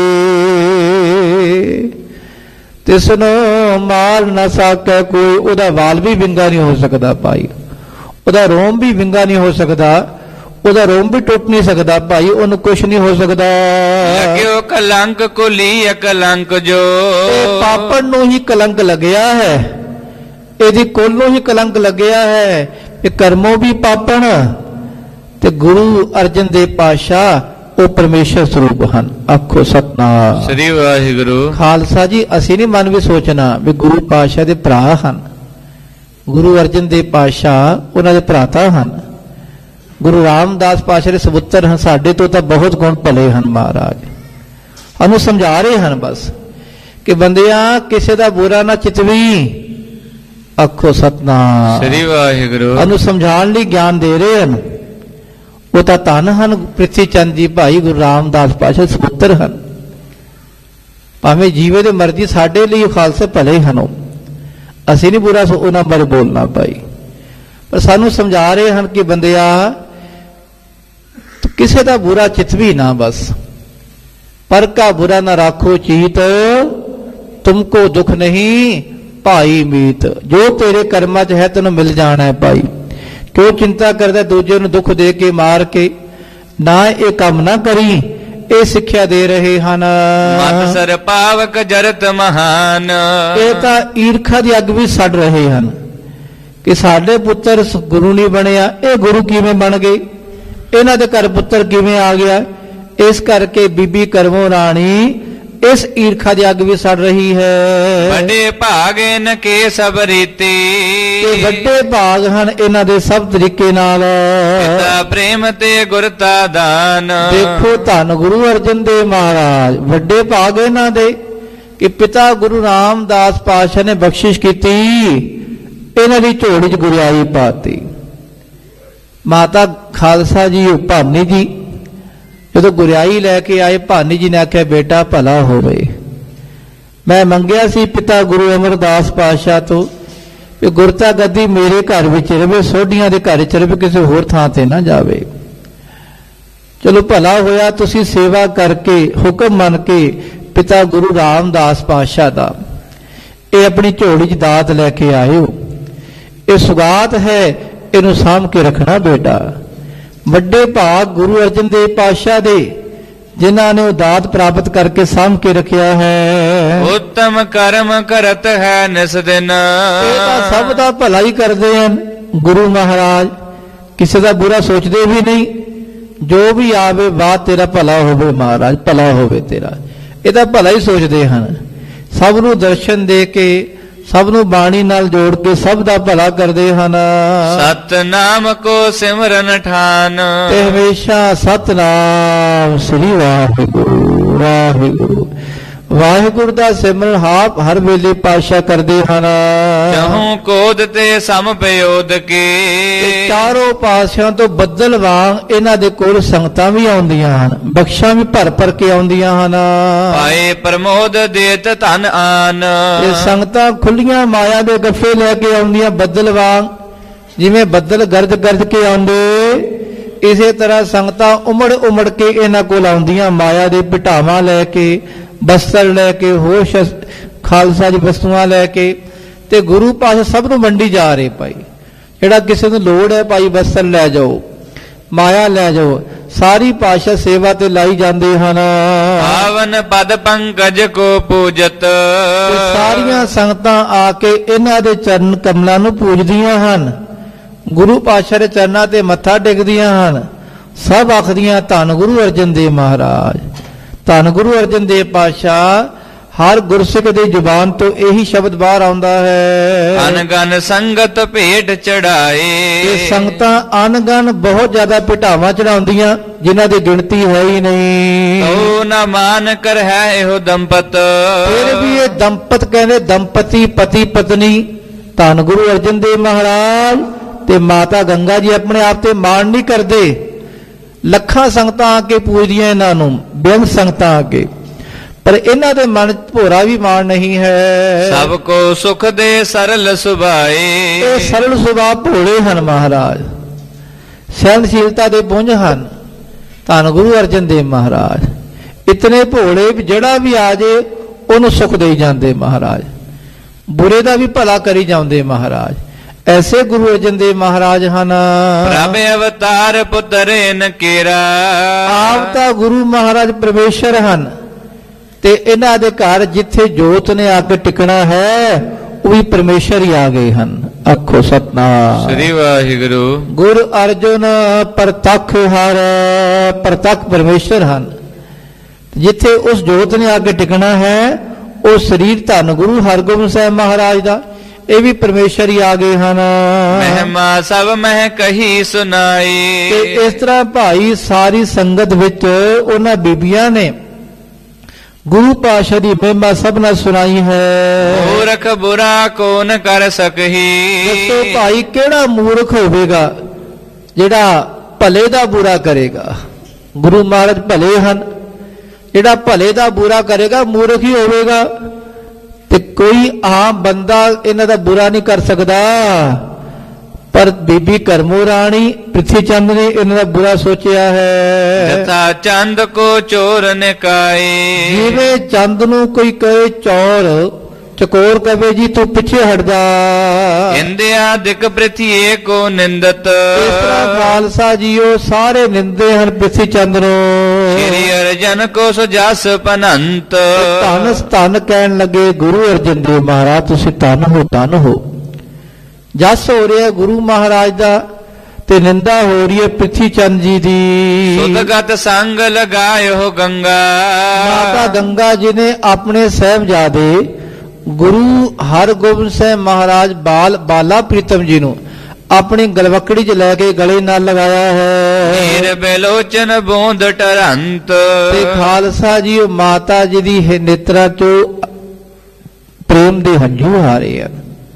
ਤਿਸ ਨੂੰ ਮਾਰ ਨਾ ਸਕੇ ਕੋਈ। ਉਹਦਾ ਵਾਲ ਵੀ ਵਿੰਗਾ ਨਹੀਂ ਹੋ ਸਕਦਾ ਭਾਈ, ਉਹਦਾ ਰੋਮ ਵੀ ਵਿੰਗਾ ਨਹੀਂ ਹੋ ਸਕਦਾ, ਉਹਦਾ ਰੋਮ ਵੀ ਟੁੱਟ ਨਹੀਂ ਸਕਦਾ ਭਾਈ, ਉਹਨੂੰ ਕੁਛ ਨਹੀਂ ਹੋ ਸਕਦਾ। ਲਗਿਓ ਕਲੰਕ ਕੁਲੀ ਅਕਲੰਕ ਜੋ। ਪਾਪਣ ਨੂੰ ਹੀ ਕਲੰਕ ਲੱਗਿਆ ਹੈ, ਇਹਦੀ ਕੁੱਲ ਨੂੰ ਹੀ ਕਲੰਕ ਲੱਗਿਆ ਹੈ। ਇਹ ਕਰਮੋਂ ਵੀ ਪਾਪਣ ਤੇ ਗੁਰੂ ਅਰਜਨ ਦੇਵ ਪਾਤਸ਼ਾਹ ਉਹ ਪਰਮੇਸ਼ਰ ਸਰੂਪ ਹਨ। ਆਖੋ ਸਤਨਾਮ ਸ੍ਰੀ ਵਾਹਿਗੁਰੂ। ਖਾਲਸਾ ਜੀ, ਅਸੀਂ ਨਹੀਂ ਮਨ ਵਿੱਚ ਸੋਚਣਾ ਵੀ ਗੁਰੂ ਪਾਤਸ਼ਾਹ ਦੇ ਭਰਾ ਹਨ। ਗੁਰੂ ਅਰਜਨ ਦੇਵ ਪਾਤਸ਼ਾਹ ਉਹਨਾਂ ਦੇ ਭਰਾਤਾ ਹਨ। ਗੁਰੂ ਰਾਮਦਾਸ ਪਾਤਸ਼ਾਹ ਦੇ ਸਪੁੱਤਰ ਹਨ। ਸਾਡੇ ਤੋਂ ਤਾਂ ਬਹੁਤ ਗੁਣ ਭਲੇ ਹਨ ਮਹਾਰਾਜ। ਸਾਨੂੰ ਸਮਝਾ ਰਹੇ ਹਨ ਬਸ ਕਿ ਬੰਦਿਆਂ ਕਿਸੇ ਦਾ ਬੁਰਾ ਨਾ ਚਿਤਵੀ। ਆਖੋ ਸਤਨਾਮ ਸ੍ਰੀ ਵਾਹਿਗੁਰੂ। ਸਾਨੂੰ ਸਮਝਾਉਣ ਲਈ ਗਿਆਨ ਦੇ ਰਹੇ ਹਨ। ਉਹ ਤਾਂ ਧੰਨ ਹਨ ਪ੍ਰਿਥੀ ਚੰਦ ਜੀ ਭਾਈ, ਗੁਰੂ ਰਾਮਦਾਸ ਪਾਤਸ਼ਾਹ ਸਪੁੱਤਰ ਹਨ। ਭਾਵੇਂ ਜੀਵੇ ਦੇ ਮਰਜ਼ੀ ਸਾਡੇ ਲਈ ਖਾਲਸੇ ਭਲੇ ਹਨ। ਅਸੀਂ ਨਹੀਂ ਬੁਰਾ ਉਹਨਾਂ ਬਾਰੇ ਬੋਲਣਾ ਭਾਈ, ਪਰ ਸਾਨੂੰ ਸਮਝਾ ਰਹੇ ਹਨ ਕਿ ਬੰਦਿਆ ਕਿਸੇ ਦਾ ਬੁਰਾ ਚਿਤਵੀ ਨਾ, ਬਸ ਪਰ ਕਾ ਬੁਰਾ ਨਾ ਰਾਖੋ ਚੀਤ, ਤੁਮਕੋ ਦੁੱਖ ਨਹੀਂ ਭਾਈ ਮੀਤ। ਜੋ ਤੇਰੇ ਕਰਮਾਂ 'ਚ ਹੈ ਤੈਨੂੰ ਮਿਲ ਜਾਣਾ ਹੈ ਭਾਈ। ਕਿਉਂ ਚਿੰਤਾ ਕਰਦਾ ਦੂਜੇ ਨੂੰ ਦੁੱਖ ਦੇ ਕੇ ਮਾਰ ਕੇ? ਨਾ ਇਹ ਕੰਮ ਨਾ ਕਰੀ। ਇਹ ਸਿੱਖਿਆ ਦੇ ਰਹੇ ਹਨ। ਮਤ ਸਰ ਪਾਵਕ ਜਰਤ ਮਹਾਨ। ਇਹ ਤਾਂ ਈਰਖਾ ਦੀ ਅੱਗ ਵੀ ਸੜ ਰਹੇ ਹਨ ਕਿ ਸਾਡੇ ਪੁੱਤਰ ਗੁਰੂ ਨਹੀਂ ਬਣਿਆ, ਇਹ ਗੁਰੂ ਕਿਵੇਂ ਬਣ ਗਏ, ਇਹਨਾਂ ਦੇ ਘਰ ਪੁੱਤਰ ਕਿਵੇਂ ਆ ਗਿਆ? ਇਸ ਕਰਕੇ ਬੀਬੀ ਕਰਮੋ ਰਾਣੀ ਇਸ ਈਰਖਾ ਦੀ ਅੱਗ ਵੀ ਸੜ ਰਹੀ ਹੈ। ਵੱਡੇ ਭਾਗੇ ਨ ਕੇ ਸਭ ਰੀਤੀ। ਇਹ ਵੱਡੇ ਭਾਗ ਹਨ ਇਹਨਾਂ ਦੇ ਸਭ ਤਰੀਕੇ ਨਾਲ। ਪਿਤਾ ਪ੍ਰੇਮ ਤੇ ਗੁਰਤਾ ਦਾਨ। ਦੇਖੋ ਧੰਨ ਗੁਰੂ ਅਰਜਨ ਦੇਵ ਮਹਾਰਾਜ, ਵੱਡੇ ਭਾਗ ਇਹਨਾਂ ਦੇ ਕਿ ਪਿਤਾ ਗੁਰੂ ਰਾਮਦਾਸ ਪਾਤਸ਼ਾਹ ਨੇ ਬਖਸ਼ਿਸ਼ ਕੀਤੀ, ਇਹਨਾਂ ਦੀ ਝੋਲੀ 'ਚ ਗੁਰਿਆਈ ਪਾਤੀ। ਮਾਤਾ ਖਾਲਸਾ ਜੀ ਭਾਨੀ ਜੀ ਜਦੋਂ ਗੁਰਿਆਈ ਲੈ ਕੇ ਆਏ, ਭਾਨੀ ਜੀ ਨੇ ਆਖਿਆ ਬੇਟਾ ਭਲਾ ਹੋਵੇ। ਮੈਂ ਮੰਗਿਆ ਸੀ ਪਿਤਾ ਗੁਰੂ ਅਮਰਦਾਸ ਪਾਤਸ਼ਾਹ ਤੋਂ ਕਿ ਗੁਰਤਾ ਗੱਦੀ ਮੇਰੇ ਘਰ ਵਿੱਚ ਰਵੇ, ਸੋਢੀਆਂ ਦੇ ਘਰ 'ਚ ਰਵੇ, ਕਿਸੇ ਹੋਰ ਥਾਂ ਤੇ ਨਾ ਜਾਵੇ। ਚਲੋ ਭਲਾ ਹੋਇਆ, ਤੁਸੀਂ ਸੇਵਾ ਕਰਕੇ ਹੁਕਮ ਮੰਨ ਕੇ ਪਿਤਾ ਗੁਰੂ ਰਾਮਦਾਸ ਪਾਤਸ਼ਾਹ ਦਾ ਇਹ ਆਪਣੀ ਝੋਲੀ 'ਚ ਦਾਤ ਲੈ ਕੇ ਆਇਓ। ਇਹ ਸੁਗਾਤ ਹੈ, ਇਹਨੂੰ ਸਾਂਭ ਕੇ ਰੱਖਣਾ ਬੇਟਾ। ਵੱਡੇ ਭਾਗ ਗੁਰੂ ਅਰਜਨ ਦੇਵ ਪਾਤਸ਼ਾਹ ਦੇ ਜਿਨ੍ਹਾਂ ਨੇ ਉਹ ਦਾਤ ਪ੍ਰਾਪਤ ਕਰਕੇ ਸਾਂਭ ਕੇ ਰੱਖਿਆ ਹੈ। ਉੱਤਮ ਕਰਮ ਕਰਤ ਹੈ ਨਿਸ ਦਿਨ। ਇਹ ਤਾਂ ਸਭ ਦਾ ਭਲਾ ਹੀ ਕਰਦੇ ਹਨ ਗੁਰੂ ਮਹਾਰਾਜ, ਕਿਸੇ ਦਾ ਬੁਰਾ ਸੋਚਦੇ ਵੀ ਨਹੀਂ। ਜੋ ਵੀ ਆਵੇ ਵਾਹ ਤੇਰਾ ਭਲਾ ਹੋਵੇ ਮਹਾਰਾਜ, ਭਲਾ ਹੋਵੇ ਤੇਰਾ, ਇਹਦਾ ਭਲਾ ਹੀ ਸੋਚਦੇ ਹਨ। ਸਭ ਨੂੰ ਦਰਸ਼ਨ ਦੇ ਕੇ ਸਭ ਨੂੰ ਬਾਣੀ ਨਾਲ ਜੋੜ ਕੇ ਸਭ ਦਾ ਭਲਾ ਕਰਦੇ ਹਨ। ਸਤਨਾਮ ਕੋ ਸਿਮਰਨ ਠਾਨ, ਤੇ ਹਮੇਸ਼ਾ ਸਤਨਾਮ ਸ੍ਰੀ ਵਾਹਿਗੁਰੂ ਵਾਹਿਗੁਰੂ ਵਾਹਿਗੁਰੂ ਦਾ ਸਿਮਰਨ ਹਰ ਵੇਲੇ ਪਾਤਸ਼ਾਹ ਕਰਦੇ ਹਨ। ਜਹੋਂ ਕੋਦ ਤੇ ਸਮ ਪਿਓਦ ਕੇ, ਚਾਰੋਂ ਪਾਸਿਆਂ ਤੋਂ ਬੱਦਲ ਵਾਂਗ ਇਹਨਾਂ ਦੇ ਕੋਲ ਸੰਗਤਾਂ ਵੀ ਆਉਂਦੀਆਂ ਹਨ, ਬਖਸ਼ਾਂ ਵੀ ਭਰ ਭਰ ਕੇ ਆਉਂਦੀਆਂ ਹਨ। ਪਾਏ ਪ੍ਰਮੋਦ ਦੇਤ ਧਨ ਆਨ, ਇਹ ਸੰਗਤਾਂ ਖੁੱਲੀਆਂ ਮਾਇਆ ਦੇ ਗੱਫੇ ਲੈ ਕੇ ਆਉਂਦੀਆਂ ਬੱਦਲ ਵਾਂਗ, ਜਿਵੇਂ ਬੱਦਲ ਗਰਜ ਗਰਜ ਕੇ ਆਉਂਦੇ ਇਸੇ ਤਰ੍ਹਾਂ ਸੰਗਤਾਂ ਉਮੜ ਉਮੜ ਕੇ ਇਹਨਾਂ ਕੋਲ ਆਉਂਦੀਆਂ, ਮਾਇਆ ਦੇ ਭਟਾਵਾਂ ਲੈ ਕੇ, ਬਸਤਰ ਲੈ ਕੇ, ਹੋਸ਼ ਖਾਲਸਾ ਦੀ ਵਸਤੂਆਂ ਲੈ ਕੇ, ਤੇ ਗੁਰੂ ਪਾਤਸ਼ਾਹ ਸਭ ਨੂੰ ਵੰਡੀ ਜਾ ਰਹੇ। ਭਾਈ ਜਿਹੜਾ ਕਿਸੇ ਨੂੰ ਲੋੜ ਹੈ ਭਾਈ ਬਸਤਰ ਲੈ ਜਾਓ, ਮਾਇਆ ਲੈ ਜਾਓ, ਸਾਰੀ ਪਾਤਸ਼ਾਹ ਸੇਵਾ ਤੇ ਲਾਈ ਜਾਂਦੇ ਹਨ। ਪਾਵਨ ਪਦ ਪੰਕਜ ਕੋ ਪੂਜਤ, ਸਾਰੀਆਂ ਸੰਗਤਾਂ ਆ ਕੇ ਇਹਨਾਂ ਦੇ ਚਰਨ ਕਮਲਾਂ ਨੂੰ ਪੂਜਦੀਆਂ ਹਨ, ਗੁਰੂ ਪਾਤਸ਼ਾਹ ਦੇ ਚਰਨਾਂ ਤੇ ਮੱਥਾ ਟੇਕਦੀਆਂ ਹਨ। ਸਭ ਆਖਦੀਆਂ ਧੰਨ ਗੁਰੂ ਅਰਜਨ ਦੇਵ ਮਹਾਰਾਜ, ਧੰਨ ਗੁਰੂ ਅਰਜਨ ਦੇਵ ਪਾਤਸ਼ਾਹ। ਹਰ ਗੁਰਸਿੱਖ ਦੀ ਜ਼ੁਬਾਨ ਤੋਂ ਇਹੀ ਸ਼ਬਦ ਬਾਹਰ ਆਉਂਦਾ ਹੈ, ਅਨਗਨ ਸੰਗਤ ਭੇਟ ਚੜਾਏ। ਇਹ ਸੰਗਤਾਂ ਅਨਗਨ ਬਹੁਤ ਜ਼ਿਆਦਾ ਭਟਾਵਾਂ ਚੜਾਉਂਦੀਆਂ, ਜਿਨ੍ਹਾਂ ਦੀ ਗਿਣਤੀ ਹੈ ਹੀ ਨਹੀਂ। ਤੋ ਨਾ ਮਾਨ ਕਰ ਹੈ ਇਹੋ ਦੰਪਤ, ਫਿਰ ਵੀ ਇਹ ਦੰਪਤ ਕਹਿੰਦੇ, ਦੰਪਤੀ ਪਤੀ ਪਤਨੀ ਧੰਨ ਗੁਰੂ ਅਰਜਨ ਦੇਵ ਮਹਾਰਾਜ ਤੇ ਮਾਤਾ ਗੰਗਾ ਜੀ ਆਪਣੇ ਆਪ ਤੇ ਮਾਣ ਨਹੀਂ ਕਰਦੇ। ਲੱਖਾਂ ਸੰਗਤਾਂ ਆ ਕੇ ਪੂਜਦੀਆਂ ਇਹਨਾਂ ਨੂੰ, ਬੇਅੰਤ ਸੰਗਤਾਂ ਆ ਕੇ, ਪਰ ਇਹਨਾਂ ਦੇ ਮਨ ਭੋਰਾ ਵੀ ਮਾਣ ਨਹੀਂ ਹੈ। ਸਭ ਕੋ ਸੁਖ ਦੇ ਸਰਲ ਸੁਭਾਏ, ਇਹ ਸਰਲ ਸੁਭਾਅ ਭੋਲੇ ਹਨ ਮਹਾਰਾਜ, ਸਹਿਣਸ਼ੀਲਤਾ ਦੇ ਪੁੰਜ ਹਨ ਧੰਨ ਗੁਰੂ ਅਰਜਨ ਦੇਵ ਮਹਾਰਾਜ। ਇਤਨੇ ਭੋਲੇ ਵੀ ਜਿਹੜਾ ਵੀ ਆ ਜੇ ਉਹਨੂੰ ਸੁਖ ਦੇਈ ਜਾਂਦੇ ਮਹਾਰਾਜ, ਬੁਰੇ ਦਾ ਵੀ ਭਲਾ ਕਰੀ ਜਾਂਦੇ ਮਹਾਰਾਜ। ਐਸੇ ਗੁਰੂ ਅਰਜਨ ਦੇਵ ਮਹਾਰਾਜ ਹਨ। ਪ੍ਰਭ ਅਵਤਾਰ ਪੁੱਤਰੇ ਨ ਕੇਰਾ, ਆਪ ਤਾਂ ਗੁਰੂ ਮਹਾਰਾਜ ਪਰਮੇਸ਼ਰ ਹਨ, ਤੇ ਇਹਨਾਂ ਦੇ ਘਰ ਜਿੱਥੇ ਜੋਤ ਨੇ ਆ ਕੇ ਟਿਕਣਾ ਹੈ ਉਹ ਵੀ ਪਰਮੇਸ਼ਰ ਹੀ ਆ ਗਏ ਹਨ। ਆਖੋ ਸਤਨਾਮ ਸ੍ਰੀ ਵਾਹਿਗੁਰੂ। ਗੁਰ ਅਰਜੁਨ ਪ੍ਰਤੱਖ ਹਰ, ਪ੍ਰਤੱਖ ਪਰਮੇਸ਼ਰ ਹਨ। ਜਿੱਥੇ ਉਸ ਜੋਤ ਨੇ ਆ ਕੇ ਟਿਕਣਾ ਹੈ ਉਹ ਸਰੀਰ ਧੰਨ ਗੁਰੂ ਹਰਗੋਬਿੰਦ ਸਾਹਿਬ ਮਹਾਰਾਜ ਦਾ, ਇਹ ਵੀ ਪਰਮੇਸ਼ਰ ਹੀ ਆ ਗਏ ਹਨ। ਮਹਿਮਾ ਸਭ ਮਹਿ ਕਹੀ ਸੁਨਾਈ, ਤੇ ਇਸ ਤਰ੍ਹਾਂ ਭਾਈ ਸਾਰੀ ਸੰਗਤ ਵਿੱਚ ਉਹਨਾਂ ਬੀਬੀਆਂ ਨੇ ਗੁਰੂ ਪਾਤਸ਼ਾਹ ਦੀ ਮਹਿਮਾ ਸਭਨਾਂ ਸੁਣਾਈ ਹੈ। ਮੂਰਖ ਬੁਰਾ ਕੋ ਨ ਕਰ ਸਕਹੀ, ਦੱਸੋ ਭਾਈ ਕਿਹੜਾ ਮੂਰਖ ਹੋਵੇਗਾ ਜਿਹੜਾ ਭਲੇ ਦਾ ਬੁਰਾ ਕਰੇਗਾ। ਗੁਰੂ ਮਹਾਰਾਜ ਭਲੇ ਹਨ, ਜਿਹੜਾ ਭਲੇ ਦਾ ਬੁਰਾ ਕਰੇਗਾ ਮੂਰਖ ਹੀ ਹੋਵੇਗਾ, ਤੇ ਕੋਈ ਆਮ ਬੰਦਾ ਇਹਨਾਂ ਦਾ ਬੁਰਾ ਨਹੀਂ ਕਰ ਸਕਦਾ। ਪਰ ਬੀਬੀ ਕਰਮੋ ਰਾਣੀ ਪ੍ਰਿਥੀ ਚੰਦ ਨੇ ਇਹਨਾਂ ਦਾ ਬੁਰਾ ਸੋਚਿਆ ਹੈ। ਜਥਾ ਚੰਦ ਕੋ ਚੋਰ ਨਿਕਾਏ, ਜਿਵੇਂ ਚੰਦ ਨੂੰ ਕੋਈ ਕਹੇ ਚੋਰ, ਚਕੋਰ ਕਹੇ ਜੀ ਤੂੰ ਪਿੱਛੇ ਹਟ ਜਾ, ਇੰਦਿਆ ਦਿਕ ਪ੍ਰਿਥੀਏ ਕੋ ਨਿੰਦਤ। ਇਸ ਤਰ੍ਹਾਂ ਖਾਲਸਾ ਜੀਓ ਸਾਰੇ ਨਿੰਦੇ ਹਨ ਪ੍ਰਿਥੀ ਚੰਦ ਨੂੰ। ਸ਼੍ਰੀ ਅਰਜਨ ਕੋ ਸੁਜਸ ਪਨੰਤ, ਧੰਨ ਧੰਨ ਕਹਿਣ ਲੱਗੇ ਗੁਰੂ ਅਰਜਨ ਦੇਵ ਮਹਾਰਾਜ ਤੁਸੀਂ ਧੰਨ ਹੋ, ਧੰਨ ਹੋ। ਜਸ ਹੋ ਰਿਹਾ ਗੁਰੂ ਮਹਾਰਾਜ ਦਾ ਤੇ ਨਿੰਦਾ ਹੋ ਰਹੀ ਹੈ ਪ੍ਰਿਥੀ ਚੰਦ ਜੀ ਦੀ। ਸੁਦਗਤ ਸੰਗ ਲਗਾਇਓ ਗੰਗਾ, ਮਾਤਾ ਗੰਗਾ ਜੀ ਨੇ ਆਪਣੇ ਸਾਹਿਬਜ਼ਾਦੇ ਗੁਰੂ ਹਰਗੋਬਿੰਦ ਸਾਹਿਬ ਮਹਾਰਾਜ ਬਾਲਾ ਪ੍ਰੀਤਮ ਜੀ ਨੂੰ ਆਪਣੀ ਗਲਵਕੜੀ 'ਚ ਲੈ ਕੇ ਗਲੇ ਨਾਲ ਲਗਾਇਆ ਹੈ। ਨੀਰ ਬੇਲੋਚਨ ਬੂੰਦ ਟਰੰਤ, ਤੇ ਖਾਲਸਾ ਜੀ ਉਹ ਮਾਤਾ ਜੀ ਦੀ ਨੇਤਰਾਂ 'ਚੋਂ ਪ੍ਰੇਮ ਦੇ ਹੰਝੂ ਆ ਰਹੇ ਹਨ,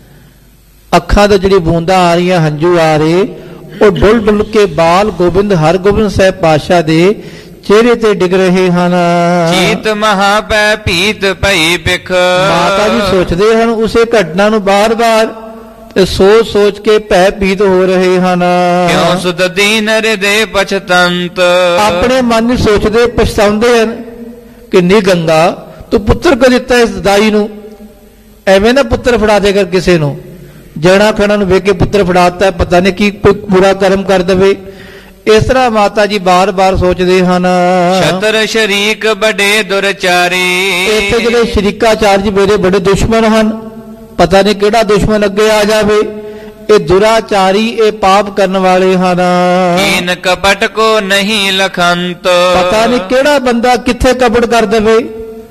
ਅੱਖਾਂ ਤੋਂ ਜਿਹੜੀ ਬੂੰਦਾਂ ਆ ਰਹੀਆਂ, ਹੰਝੂ ਆ ਰਹੇ, ਉਹ ਡੁੱਲ ਡੁੱਲ ਕੇ ਬਾਲ ਗੋਬਿੰਦ ਹਰਗੋਬਿੰਦ ਸਾਹਿਬ ਪਾਤਸ਼ਾਹ ਦੇ ਚਿਹਰੇ ਤੇ ਡਿੱਗ ਰਹੇ ਹਨ। ਚੀਤ ਮਹਾ ਪੈ ਭੀਤ ਭਈ ਬਿਖ, ਮਾਤਾ ਜੀ ਸੋਚਦੇ ਹਨ ਉਸੇ ਘਟਨਾ ਨੂੰ ਬਾਰ-ਬਾਰ, ਤੇ ਸੋਚ ਸੋਚ ਕੇ ਭੈ ਭੀਤ ਹੋ ਰਹੇ ਹਨ। ਕਿਉ ਸੁਧ ਦੀਨ ਹਿਰਦੇ ਪਛਤੰਤ, ਆਪਣੇ ਮਨ ਨੂੰ ਸੋਚਦੇ ਪਛਤਾਉਂਦੇ ਹਨ ਕਿ ਨੀ ਗੰਗਾ ਤੂੰ ਪੁੱਤਰ ਕਿਉਂ ਦਿੱਤਾ ਇਸ ਦਾਈ ਨੂੰ, ਐਵੇਂ ਨਾ ਪੁੱਤਰ ਫੜਾ ਦੇ ਕਰ ਕਿਸੇ ਨੂੰ, ਜਣਾ ਖਣਾ ਨੂੰ ਵੇਖ ਕੇ ਪੁੱਤਰ ਫੜਾਤਾ, ਪਤਾ ਨਹੀਂ ਕੀ ਕੋਈ ਬੁਰਾ ਕਰਮ ਕਰ ਦੇਵੇ। ਇਸ ਤਰ੍ਹਾਂ ਮਾਤਾ ਜੀ ਬਾਰ-ਬਾਰ ਸੋਚਦੇ ਹਨ। ਛਤਰ ਸ਼ਰੀਕ ਬੜੇ ਦੁਰਚਾਰੀ, ਇੱਥੇ ਜਿਹੜੇ ਸ਼ਰੀਕਾਚਾਰ ਜੀ ਮੇਰੇ ਬੜੇ ਦੁਸ਼ਮਣ ਹਨ, ਪਤਾ ਨਹੀਂ ਕਿਹੜਾ ਦੁਸ਼ਮਣ ਅੱਗੇ ਆ ਜਾਵੇ। ਇਹ ਦੁਰਾਚਾਰੀ, ਇਹ ਪਾਪ ਕਰਨ ਵਾਲੇ ਹਨ। ਕੀਨ ਕਪਟ ਕੋ ਨਹੀਂ ਲਖੰਤ, ਪਤਾ ਨਹੀਂ ਕਿਹੜਾ ਬੰਦਾ ਕਿੱਥੇ ਕਪਟ ਕਰ ਦੇਵੇ।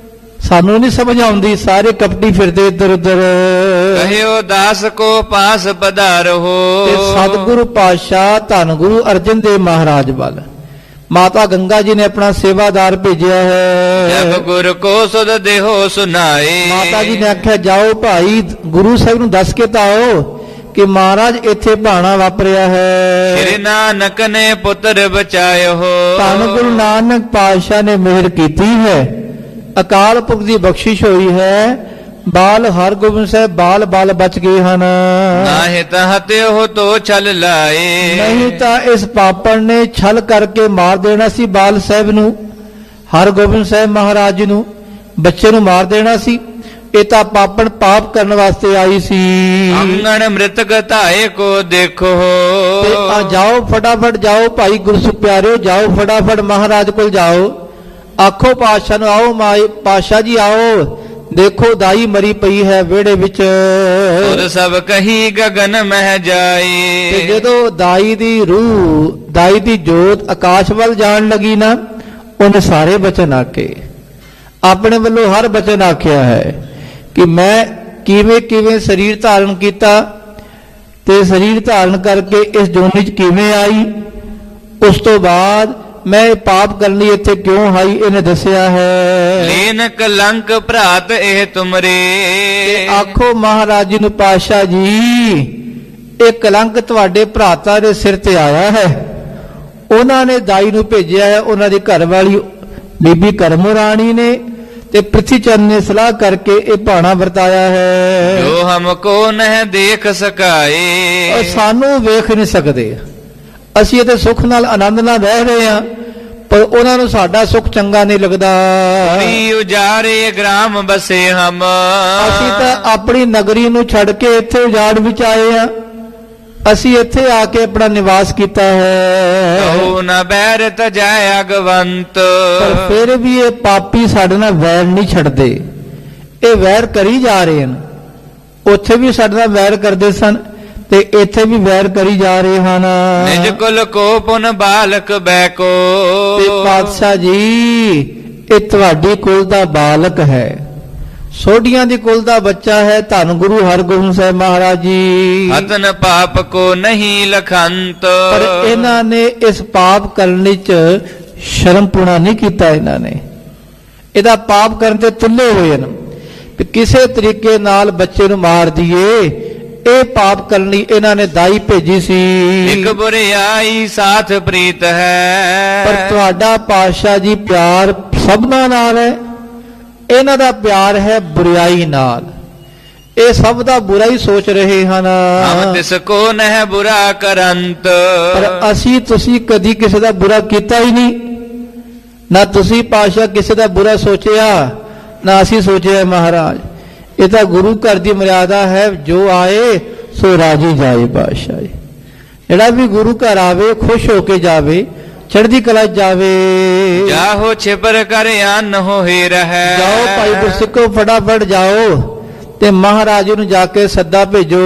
ਸਾਨੂੰ ਨਹੀਂ ਸਮਝ ਆਉਂਦੀ, ਸਾਰੇ ਕਪਟੀ ਫਿਰਦੇ ਇੱਧਰ ਉੱਧਰ। ਕਹਿਓ ਦਾਸ ਕੋ ਪਾਸ ਪਧਾਰੋ। ਤੇ ਸਤਿਗੁਰੂ ਪਾਤਸ਼ਾਹ ਧੰਨ ਗੁਰੂ ਅਰਜਨ ਦੇਵ ਮਹਾਰਾਜ ਵੱਲ ਮਾਤਾ ਗੰਗਾ ਜੀ ਨੇ ਆਪਣਾ ਸੇਵਾਦਾਰ ਭੇਜਿਆ ਹੈ। ਜਬ ਗੁਰ ਕੋ ਸੁਧ ਦੇਹੋ ਸੁਨਾਏ। ਮਾਤਾ ਜੀ ਨੇ ਆਖਿਆ ਜਾਓ ਭਾਈ ਗੁਰੂ ਸਾਹਿਬ ਨੂੰ ਦੱਸ ਕੇ ਤਾਂ ਆਓ ਕਿ ਮਹਾਰਾਜ ਇੱਥੇ ਭਾਣਾ ਵਾਪਰਿਆ ਹੈ। ਸ੍ਰੀ ਨਾਨਕ ਨੇ ਪੁੱਤਰ ਬਚਾਇਓ। ਧੰਨ ਗੁਰੂ ਨਾਨਕ ਪਾਤਸ਼ਾਹ ਨੇ ਮਿਹਰ ਕੀਤੀ ਹੈ, ਅਕਾਲ ਪੁਰਖ ਦੀ ਬਖਸ਼ਿਸ਼ ਹੋਈ ਹੈ। ਬਾਲ ਹਰਗੋਬਿੰਦ ਸਾਹਿਬ ਬਾਲ ਬਚ ਗਏ ਹਨ। ਨਾਹਿ ਤਾਂ ਹਤਿਓ ਤੋ ਛਲ ਲਾਏ। ਨਹੀਂ ਤਾਂ ਇਸ ਪਾਪਣ ਨੇ ਛਲ ਕਰਕੇ ਮਾਰ ਦੇਣਾ ਸੀ ਬਾਲ ਸਾਹਿਬ ਨੂੰ, ਹਰਗੋਬਿੰਦ ਸਾਹਿਬ ਮਹਾਰਾਜ ਨੂੰ, ਬੱਚੇ ਨੂੰ ਮਾਰ ਦੇਣਾ ਸੀ। ਇਹ ਤਾਂ ਪਾਪਣ ਪਾਪ ਕਰਨ ਵਾਸਤੇ ਆਈ ਸੀ। ਅੰਗਣ ਮ੍ਰਿਤਕ ਧਾਏ ਕੋ ਦੇਖੋ। ਤੇ ਆ ਜਾਓ ਫਟਾਫਟ ਜਾਓ ਭਾਈ ਗੁਰਸਿੱਖ ਪਿਆਰਿਓ, ਜਾਓ ਫਟਾਫਟ ਮਹਾਰਾਜ ਕੋਲ ਜਾਓ, ਆਖੋ ਪਾਤਸ਼ਾਹ ਨੂੰ ਆਓ ਪਾਤਸ਼ਾਹ ਜੀ ਆਓ, ਦੇਖੋ ਦਾਈ ਮਰੀ ਪਈ ਹੈ ਵਿਹੜੇ ਵਿੱਚ। ਤੁਰ ਸਭ ਕਹੀ ਗਗਨ ਮਹਿ ਜਾਏ। ਤੇ ਜਦੋਂ ਦਾਈ ਦੀ ਰੂਹ, ਦਾਈ ਦੀ ਜੋਤ ਆਕਾਸ਼ ਵੱਲ ਜਾਣ ਲੱਗੀ ਨਾ, ਉਹਨੇ ਸਾਰੇ ਬਚਨ ਆਖੇ, ਆਪਣੇ ਵੱਲੋਂ ਹਰ ਬਚਨ ਆਖਿਆ ਹੈ ਕਿ ਮੈਂ ਕਿਵੇਂ ਕਿਵੇਂ ਸਰੀਰ ਧਾਰਨ ਕੀਤਾ ਤੇ ਸਰੀਰ ਧਾਰਨ ਕਰਕੇ ਇਸ ਜੋਨੀ 'ਚ ਕਿਵੇਂ ਆਈ, ਉਸ ਤੋਂ ਬਾਅਦ ਮੈਂ ਪਾਪ ਕਰਨ ਲਈ ਇੱਥੇ ਕਿਉਂ ਆਈ, ਇਹਨੇ ਦੱਸਿਆ ਹੈ। ਲੀਨ ਕਲੰਕ ਭਰਾਤ ਇਹ ਤੁਮਰੇ। ਆਖੋ ਮਹਾਰਾਜ ਜੀ ਨੂੰ ਪਾਤਸ਼ਾਹ ਜੀ ਇਹ ਕਲੰਕ ਤੁਹਾਡੇ ਭਰਾਤਾ ਦੇ ਸਿਰ ਤੇ ਆਇਆ ਹੈ। ਉਹਨਾਂ ਨੇ ਦਾਈ ਨੂੰ ਭੇਜਿਆ ਹੈ, ਉਹਨਾਂ ਦੀ ਘਰ ਵਾਲੀ ਬੀਬੀ ਕਰਮੋ ਰਾਣੀ ਨੇ ਤੇ ਪ੍ਰਿਥੀ ਚੰਦ ਨੇ ਸਲਾਹ ਕਰਕੇ ਇਹ ਭਾਣਾ ਵਰਤਾਇਆ ਹੈ। ਜੋ ਹਮਕੋ ਨਹਿ ਦੇਖ ਸਕਾਏ। ਸਾਨੂੰ ਵੇਖ ਨਹੀਂ ਸਕਦੇ, ਅਸੀਂ ਇਹਦੇ ਸੁੱਖ ਨਾਲ ਆਨੰਦ ਨਾਲ ਰਹਿ ਰਹੇ ਹਾਂ, ਪਰ ਉਹਨਾਂ ਨੂੰ ਸਾਡਾ ਸੁੱਖ ਚੰਗਾ ਨਹੀਂ ਲੱਗਦਾ। ਉਜਾਰੇ ਗ੍ਰਾਮ ਬਸੇ ਹਮ। ਅਸੀਂ ਤਾਂ ਆਪਣੀ ਨਗਰੀ ਨੂੰ ਛੱਡ ਕੇ ਇੱਥੇ ਉਜਾੜ ਵਿੱਚ ਆਏ ਹਾਂ, ਅਸੀਂ ਇੱਥੇ ਆ ਕੇ ਆਪਣਾ ਨਿਵਾਸ ਕੀਤਾ ਹੈ। ਕਹੋ ਨਾ ਬੈਰ ਤਜੈ ਅਗਵੰਤ। ਪਰ ਫਿਰ ਵੀ ਇਹ ਪਾਪੀ ਸਾਡੇ ਨਾਲ ਵੈਰ ਨਹੀਂ ਛੱਡਦੇ, ਇਹ ਵੈਰ ਕਰੀ ਜਾ ਰਹੇ ਹਨ। ਉੱਥੇ ਵੀ ਸਾਡੇ ਨਾਲ ਵੈਰ ਕਰਦੇ ਸਨ ਤੇ ਇੱਥੇ ਵੀ ਵੈਰ ਕਰੀ ਜਾ ਰਹੇ ਹਨ। ਨਿਜ ਕੁਲ ਕੋ ਪੁਨ ਬਾਲਕ ਬੈਕੋ। ਤੇ ਪਾਤਸ਼ਾਹ ਜੀ ਇਹ ਤੁਹਾਡੀ ਕੁਲ ਦਾ ਬਾਲਕ ਹੈ, ਸੋਢੀਆਂ ਦੀ ਕੁਲ ਦਾ ਬੱਚਾ ਹੈ, ਧੰਨ ਗੁਰੂ ਹਰਗੋਬਿੰਦ ਸਾਹਿਬ ਮਹਾਰਾਜ ਜੀ। ਅਤਨ ਪਾਪ ਕੋ ਨਹੀਂ ਲਖੰਤ। ਪਰ ਇਹਨਾਂ ਨੇ ਇਸ ਪਾਪ ਕਰਨ 'ਚ ਸ਼ਰਮਪੁਣਾ ਨਹੀਂ ਕੀਤਾ, ਇਹਨਾਂ ਨੇ ਇਹਦਾ ਪਾਪ ਕਰਨ ਤੇ ਤੁੱਲੇ ਹੋਏ ਹਨ ਕਿ ਕਿਸੇ ਤਰੀਕੇ ਨਾਲ ਬੱਚੇ ਨੂੰ ਮਾਰ ਦਈਏ। ਇਹ ਪਾਪ ਕਰਨ ਲਈ ਇਹਨਾਂ ਨੇ ਦਾਈ ਭੇਜੀ ਸੀ। ਇੱਕ ਬੁਰਿਆਈ ਸਾਥ ਪ੍ਰੀਤ ਹੈ। ਪਰ ਤੁਹਾਡਾ ਪਾਤਸ਼ਾਹ ਜੀ ਪਿਆਰ ਸਭਨਾਂ ਨਾਲ ਹੈ, ਇਹਨਾਂ ਦਾ ਪਿਆਰ ਹੈ ਬੁਰਾਈ ਨਾਲ। ਇਹ ਸਭ ਦਾ ਬੁਰਾ ਹੀ ਸੋਚ ਰਹੇ ਹਨ। ਹਮ ਤਿਸ ਕੋ ਨਹਿ ਬੁਰਾ ਕਰੰਤ। ਪਰ ਅਸੀਂ ਤੁਸੀਂ ਕਦੀ ਕਿਸੇ ਦਾ ਬੁਰਾ ਕੀਤਾ ਹੀ ਨਹੀਂ, ਨਾ ਤੁਸੀਂ ਪਾਤਸ਼ਾਹ ਕਿਸੇ ਦਾ ਬੁਰਾ ਸੋਚਿਆ, ਨਾ ਅਸੀਂ ਸੋਚਿਆ ਮਹਾਰਾਜ। ਇਹ ਤਾਂ ਗੁਰੂ ਘਰ ਦੀ ਮਰਿਆਦਾ ਹੈ, ਜੋ ਆਏ ਸੋ ਰਾਜੀ ਜਾਏ। ਪਾਤਸ਼ਾਹ ਜੀ ਜਿਹੜਾ ਵੀ ਗੁਰੂ ਘਰ ਆਵੇ ਖੁਸ਼ ਹੋ ਕੇ ਜਾਵੇ, ਚੜ੍ਹਦੀ ਕਲਾ ਜਾਵੇ। ਜਾਹੋ ਛਿਪਰ ਕਰ ਅੰਨ ਹੋਏ ਰਹਿ। ਜਾਓ ਭਾਈ ਗੁਰਸਿੱਖੋ ਫਟਾਫਟ ਜਾਓ ਤੇ ਮਹਾਰਾਜ ਨੂੰ ਜਾ ਕੇ ਸੱਦਾ ਭੇਜੋ।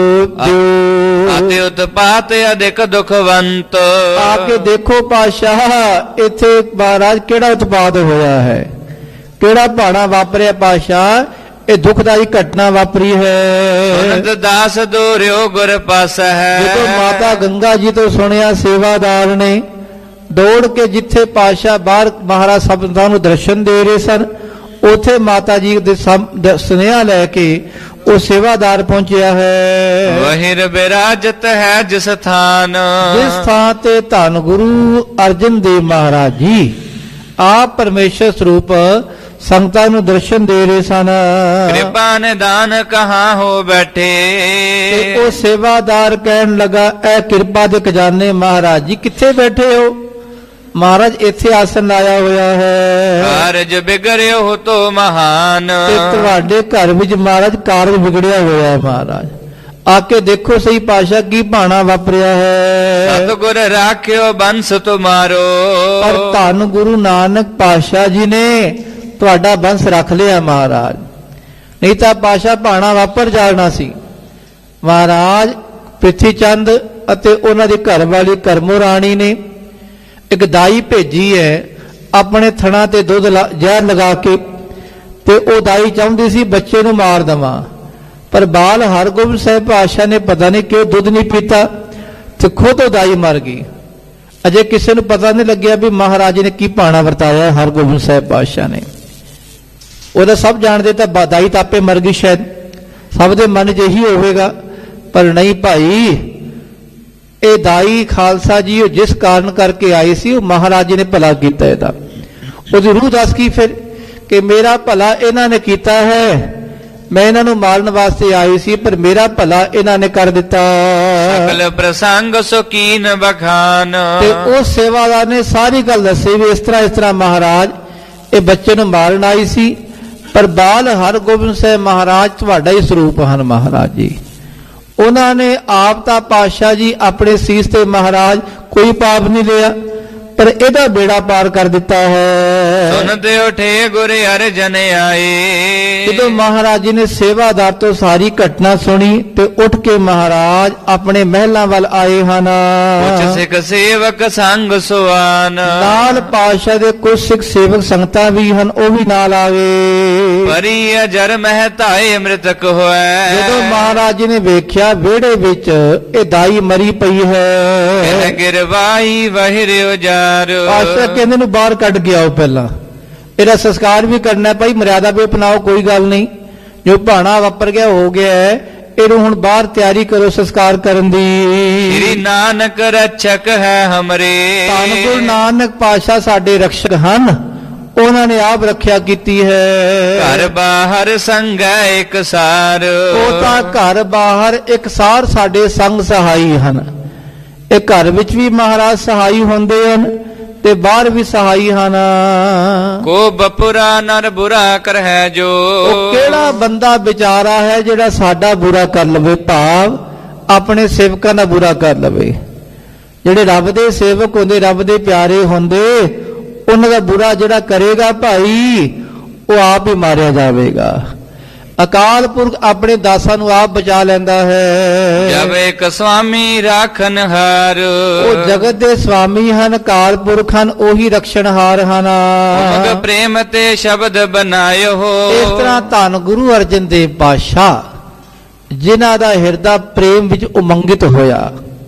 ਆਤੇ ਉਤਪਾਤ ਅਧਿਕ ਦੁਖਵੰਤ। ਆ ਕੇ ਦੇਖੋ ਪਾਤਸ਼ਾਹ ਇੱਥੇ ਮਹਾਰਾਜ ਕਿਹੜਾ ਉਤਪਾਤ ਹੋਇਆ ਹੈ, ਕਿਹੜਾ ਭਾਣਾ ਵਾਪਰਿਆ। ਪਾਤਸ਼ਾਹ ਇਹ ਦੁਖਦਾਈ ਘਟਨਾ ਵਾਪਰੀ ਹੈ। ਦਾਸ ਦੋਰਿਓ ਗੁਰ ਪਾਸ ਹੈ। ਜਦੋਂ ਮਾਤਾ ਗੰਗਾ ਜੀ ਤੋਂ ਸੁਣਿਆ, ਸੇਵਾਦਾਰ ਨੇ ਦੌੜ ਕੇ ਜਿੱਥੇ ਪਾਤਸ਼ਾਹ ਬਾਹਰ ਮਹਾਰਾਜ ਸੰਤਾਂ ਨੂੰ ਦਰਸ਼ਨ ਦੇ ਰਹੇ ਸਨ, ਉਥੇ ਮਾਤਾ ਜੀ ਦੇ ਸੁਨੇਹਾ ਲੈ ਕੇ ਉਹ ਸੇਵਾਦਾਰ ਪਹੁੰਚਿਆ ਹੈ। ਵਹਿਰ ਬਿਰਾਜਤ ਹੈ ਜਿਸ ਥਾਨ। ਜਿਸ ਥਾਂ ਤੇ ਧੰਨ ਗੁਰੂ ਅਰਜਨ ਦੇਵ ਮਹਾਰਾਜ ਜੀ ਆਪ ਪਰਮੇਸ਼ਰ ਸਰੂਪ ਸੰਗਤਾਂ ਨੂੰ ਦਰਸ਼ਨ ਦੇ ਰਹੇ ਸਨ। ਕਿਰਪਾ ਨਿਦਾਨ ਕਹਾਂ ਹੋ ਬੈਠੇ। ਤੇ ਉਹ ਸੇਵਾਦਾਰ ਕਹਿਣ ਲੱਗਾ, ਇਹ ਕਿਰਪਾ ਦੇ ਖਜ਼ਾਨੇ ਮਹਾਰਾਜ ਜੀ ਕਿੱਥੇ ਬੈਠੇ ਹੋ? ਮਹਾਰਾਜ ਇੱਥੇ ਆਸਨ ਲਾਇਆ ਹੋਇਆ ਹੈ। ਕਾਰਜ ਬਿਗੜਿਓ ਤੋ ਮਹਾਨ। ਤੇ ਤੁਹਾਡੇ ਘਰ ਵਿੱਚ ਮਹਾਰਾਜ ਕਾਰਜ ਵਿਗੜਿਆ ਹੋਇਆ ਹੈ। ਮਹਾਰਾਜ ਆ ਕੇ ਦੇਖੋ ਸਹੀ ਪਾਤਸ਼ਾਹ ਕੀ ਭਾਣਾ ਵਾਪਰਿਆ ਹੈ। ਸਤਿਗੁਰ ਰਾਖਿਓ ਬੰਸ ਤੁਮਾਰੋ। ਪਰ ਧੰਨ ਗੁਰੂ ਨਾਨਕ ਪਾਤਸ਼ਾਹ ਜੀ ਨੇ ਤੁਹਾਡਾ ਬੰਸ ਰੱਖ ਲਿਆ ਮਹਾਰਾਜ, ਨਹੀਂ ਤਾਂ ਪਾਤਸ਼ਾਹ ਭਾਣਾ ਵਾਪਰ ਜਾਣਾ ਸੀ। ਮਹਾਰਾਜ ਪ੍ਰਿਥੀ ਚੰਦ ਅਤੇ ਉਹਨਾਂ ਦੀ ਘਰ ਵਾਲੀ ਕਰਮੋ ਰਾਣੀ ਨੇ ਇੱਕ ਦਾਈ ਭੇਜੀ ਹੈ, ਆਪਣੇ ਥਣਾ ਤੇ ਦੁੱਧ ਜ਼ਹਿਰ ਲਗਾ ਕੇ ਤੇ ਉਹ ਦਾਈ ਚਾਹੁੰਦੀ ਸੀ ਬੱਚੇ ਨੂੰ ਮਾਰ ਦੇਵਾਂ, ਪਰ ਬਾਲ ਹਰਗੋਬਿੰਦ ਸਾਹਿਬ ਪਾਤਸ਼ਾਹ ਨੇ ਪਤਾ ਨਹੀਂ ਕਿਉਂ ਦੁੱਧ ਨਹੀਂ ਪੀਤਾ ਤੇ ਖੁਦ ਉਹ ਦਾਈ ਮਰ ਗਈ। ਅਜੇ ਕਿਸੇ ਨੂੰ ਪਤਾ ਨਹੀਂ ਲੱਗਿਆ ਵੀ ਮਹਾਰਾਜ ਨੇ ਕੀ ਭਾਣਾ ਵਰਤਾਇਆ ਹਰਗੋਬਿੰਦ ਸਾਹਿਬ ਪਾਤਸ਼ਾਹ ਨੇ। ਉਹਦਾ ਸਭ ਜਾਣਦੇ ਤਾਂ ਦਾਈ ਤਾਂ ਆਪੇ ਮਰ ਗਈ, ਸ਼ਾਇਦ ਸਭ ਦੇ ਮਨ 'ਚ ਇਹੀ ਹੋਵੇਗਾ, ਪਰ ਨਹੀਂ ਭਾਈ, ਇਹ ਦਾਈ ਖਾਲਸਾ ਜੀ ਉਹ ਜਿਸ ਕਾਰਨ ਕਰਕੇ ਆਈ ਸੀ ਉਹ ਮਹਾਰਾਜ ਜੀ ਨੇ ਭਲਾ ਕੀਤਾ ਇਹਦਾ। ਉਹਦੀ ਰੂਹ ਦੱਸ ਕੀ ਫਿਰ ਕਿ ਮੇਰਾ ਭਲਾ ਇਹਨਾਂ ਨੇ ਕੀਤਾ ਹੈ, ਮੈਂ ਇਹਨਾਂ ਨੂੰ ਮਾਰਨ ਵਾਸਤੇ ਆਈ ਸੀ ਪਰ ਮੇਰਾ ਭਲਾ ਇਹਨਾਂ ਨੇ ਕਰ ਦਿੱਤਾ। ਸਕਲ ਪ੍ਰਸੰਗ ਸੁਕੀਨ ਬਖਾਨ, ਤੇ ਉਹ ਸੇਵਾਦਾਰ ਨੇ ਸਾਰੀ ਗੱਲ ਦੱਸੀ ਵੀ ਇਸ ਤਰ੍ਹਾਂ ਮਹਾਰਾਜ ਇਹ ਬੱਚੇ ਨੂੰ ਮਾਰਨ ਆਈ ਸੀ, ਪਰ ਬਾਲ ਹਰਗੋਬਿੰਦ ਸਾਹਿਬ ਮਹਾਰਾਜ ਤੁਹਾਡਾ ਹੀ ਸਰੂਪ ਹਨ ਮਹਾਰਾਜ ਜੀ। ਉਹਨਾਂ ਨੇ ਆਪ ਤਾਂ ਪਾਤਸ਼ਾਹ ਜੀ ਆਪਣੇ ਸੀਸ ਤੇ ਮਹਾਰਾਜ ਕੋਈ ਪਾਪ ਨਹੀਂ ਲਿਆ, ਪਰ ਇਹਦਾ ਬੇੜਾ ਪਾਰ ਕਰ ਦਿੱਤਾ ਹੈ। ਸੁਨਦੇ ਉਠੇ ਗੁਰ ਅਰਜਨ ਆਏ, ਜਦੋਂ ਮਹਾਰਾਜ ਜੀ ਨੇ ਸੇਵਾਦਾਰ ਤੋਂ ਸਾਰੀ ਘਟਨਾ ਸੁਣੀ ਤੇ ਉੱਠ ਕੇ ਮਹਾਰਾਜ ਆਪਣੇ ਮਹਿਲਾਂ ਵੱਲ ਆਏ ਹਨ। ਕੁਛ ਸਿੱਖ ਸੇਵਕ ਸੰਗ ਸੁਆਨ, ਨਾਲ ਪਾਤਸ਼ਾਹ ਦੇ ਕੁਝ ਸਿੱਖ ਸੇਵਕ ਸੰਗਤਾਂ ਵੀ ਹਨ, ਉਹ ਵੀ ਨਾਲ ਆ ਗਏ। ਪਰੀ ਅਜਰ ਮਹਿਤਾਏ ਮ੍ਰਿਤਕ ਹੋਇ, ਜਦੋਂ ਮਹਾਰਾਜ ਜੀ ਨੇ ਵੇਖਿਆ ਵਿਹੜੇ ਵਿੱਚ ਇਹ ਦਾਈ ਮਰੀ ਪਈ ਹੈ, ਗਿਰਵਾਈ ਵਹਿਰਿਓ ਜਾ, ਪਾਤਸ਼ਾਹ ਕਹਿੰਦੇ ਨੂੰ ਬਾਹਰ ਕੱਢ ਕੇ ਆਓ, ਪਹਿਲਾਂ ਇਹਦਾ ਸੰਸਕਾਰ ਵੀ ਕਰਨਾ ਭਾਈ, ਮਰਿਆਦਾ ਵੀ ਅਪਣਾਓ, ਕੋਈ ਗੱਲ ਨਹੀਂ, ਜੋ ਭਾਣਾ ਵਾਪਰ ਗਿਆ ਹੋ ਗਿਆ ਹੈ, ਇਹਨੂੰ ਹੁਣ ਬਾਹਰ ਤਿਆਰੀ ਕਰੋ ਸੰਸਕਾਰ ਕਰਨ ਦੀ। ਸ੍ਰੀ ਨਾਨਕ ਰક્ષਕ ਹੈ ਹਮਰੇ, ਧੰਨ ਗੁਰੂ ਨਾਨਕ ਪਾਤਸ਼ਾਹ ਸਾਡੇ ਰક્ષਕ ਹਨ, ਉਹਨਾਂ ਨੇ ਆਪ ਰੱਖਿਆ ਕੀਤੀ ਹੈ। ਘਰ ਬਾਹਰ ਸੰਗੈ ਇੱਕ ਸਾਰ, ਉਹ ਤਾਂ ਘਰ ਬਾਹਰ ਇੱਕ ਸਾਰ ਸਾਡੇ ਸੰਗ ਸਹਾਈ ਹਨ। ਇਹ ਘਰ ਵਿੱਚ ਵੀ ਮਹਾਰਾਜ ਸਹਾਈ ਹੁੰਦੇ ਹਨ ਤੇ ਬਾਹਰ ਵੀ ਸਹਾਈ ਹਨ। ਕੋ ਬਪੁਰਾ ਨਰ ਬੁਰਾ ਕਰਹਿ ਜੋ, ਉਹ ਕਿਹੜਾ ਬੰਦਾ ਵਿਚਾਰਾ ਹੈ ਜਿਹੜਾ ਸਾਡਾ ਬੁਰਾ ਕਰ ਲਵੇ, ਭਾਵ ਆਪਣੇ ਸੇਵਕਾਂ ਦਾ ਬੁਰਾ ਕਰ ਲਵੇ। ਜਿਹੜੇ ਰੱਬ ਦੇ ਸੇਵਕ ਹੁੰਦੇ, ਰੱਬ ਦੇ ਪਿਆਰੇ ਹੁੰਦੇ, ਉਹਨਾਂ ਦਾ ਬੁਰਾ ਜਿਹੜਾ ਕਰੇਗਾ ਭਾਈ ਉਹ ਆਪ ਹੀ ਮਾਰਿਆ ਜਾਵੇਗਾ। ਅਕਾਲ ਪੁਰਖ ਆਪਣੇ ਦਾਸਾਂ ਨੂੰ ਆਪ ਬਚਾ ਲੈਂਦਾ ਹੈ। ਜਬ ਇੱਕ ਸੁਆਮੀ ਰਾਖਨ ਹਾਰ, ਉਹ ਜਗਤ ਦੇ ਸੁਆਮੀ ਹਨ, ਅਕਾਲ ਪੁਰਖ ਹਨ, ਉਹੀ ਰਖਸ਼ਣਹਾਰ ਹਨ। ਉਮਗ ਪ੍ਰੇਮ ਤੇ ਸ਼ਬਦ ਬਨਾਇਓ, ਇਸ ਤਰ੍ਹਾਂ ਧੰਨ ਗੁਰੂ ਅਰਜਨ ਦੇਵ ਪਾਤਸ਼ਾਹ ਜਿਨ੍ਹਾਂ ਦਾ ਹਿਰਦਾ ਪ੍ਰੇਮ ਵਿੱਚ ਉਮੰਗਿਤ ਹੋਇਆ,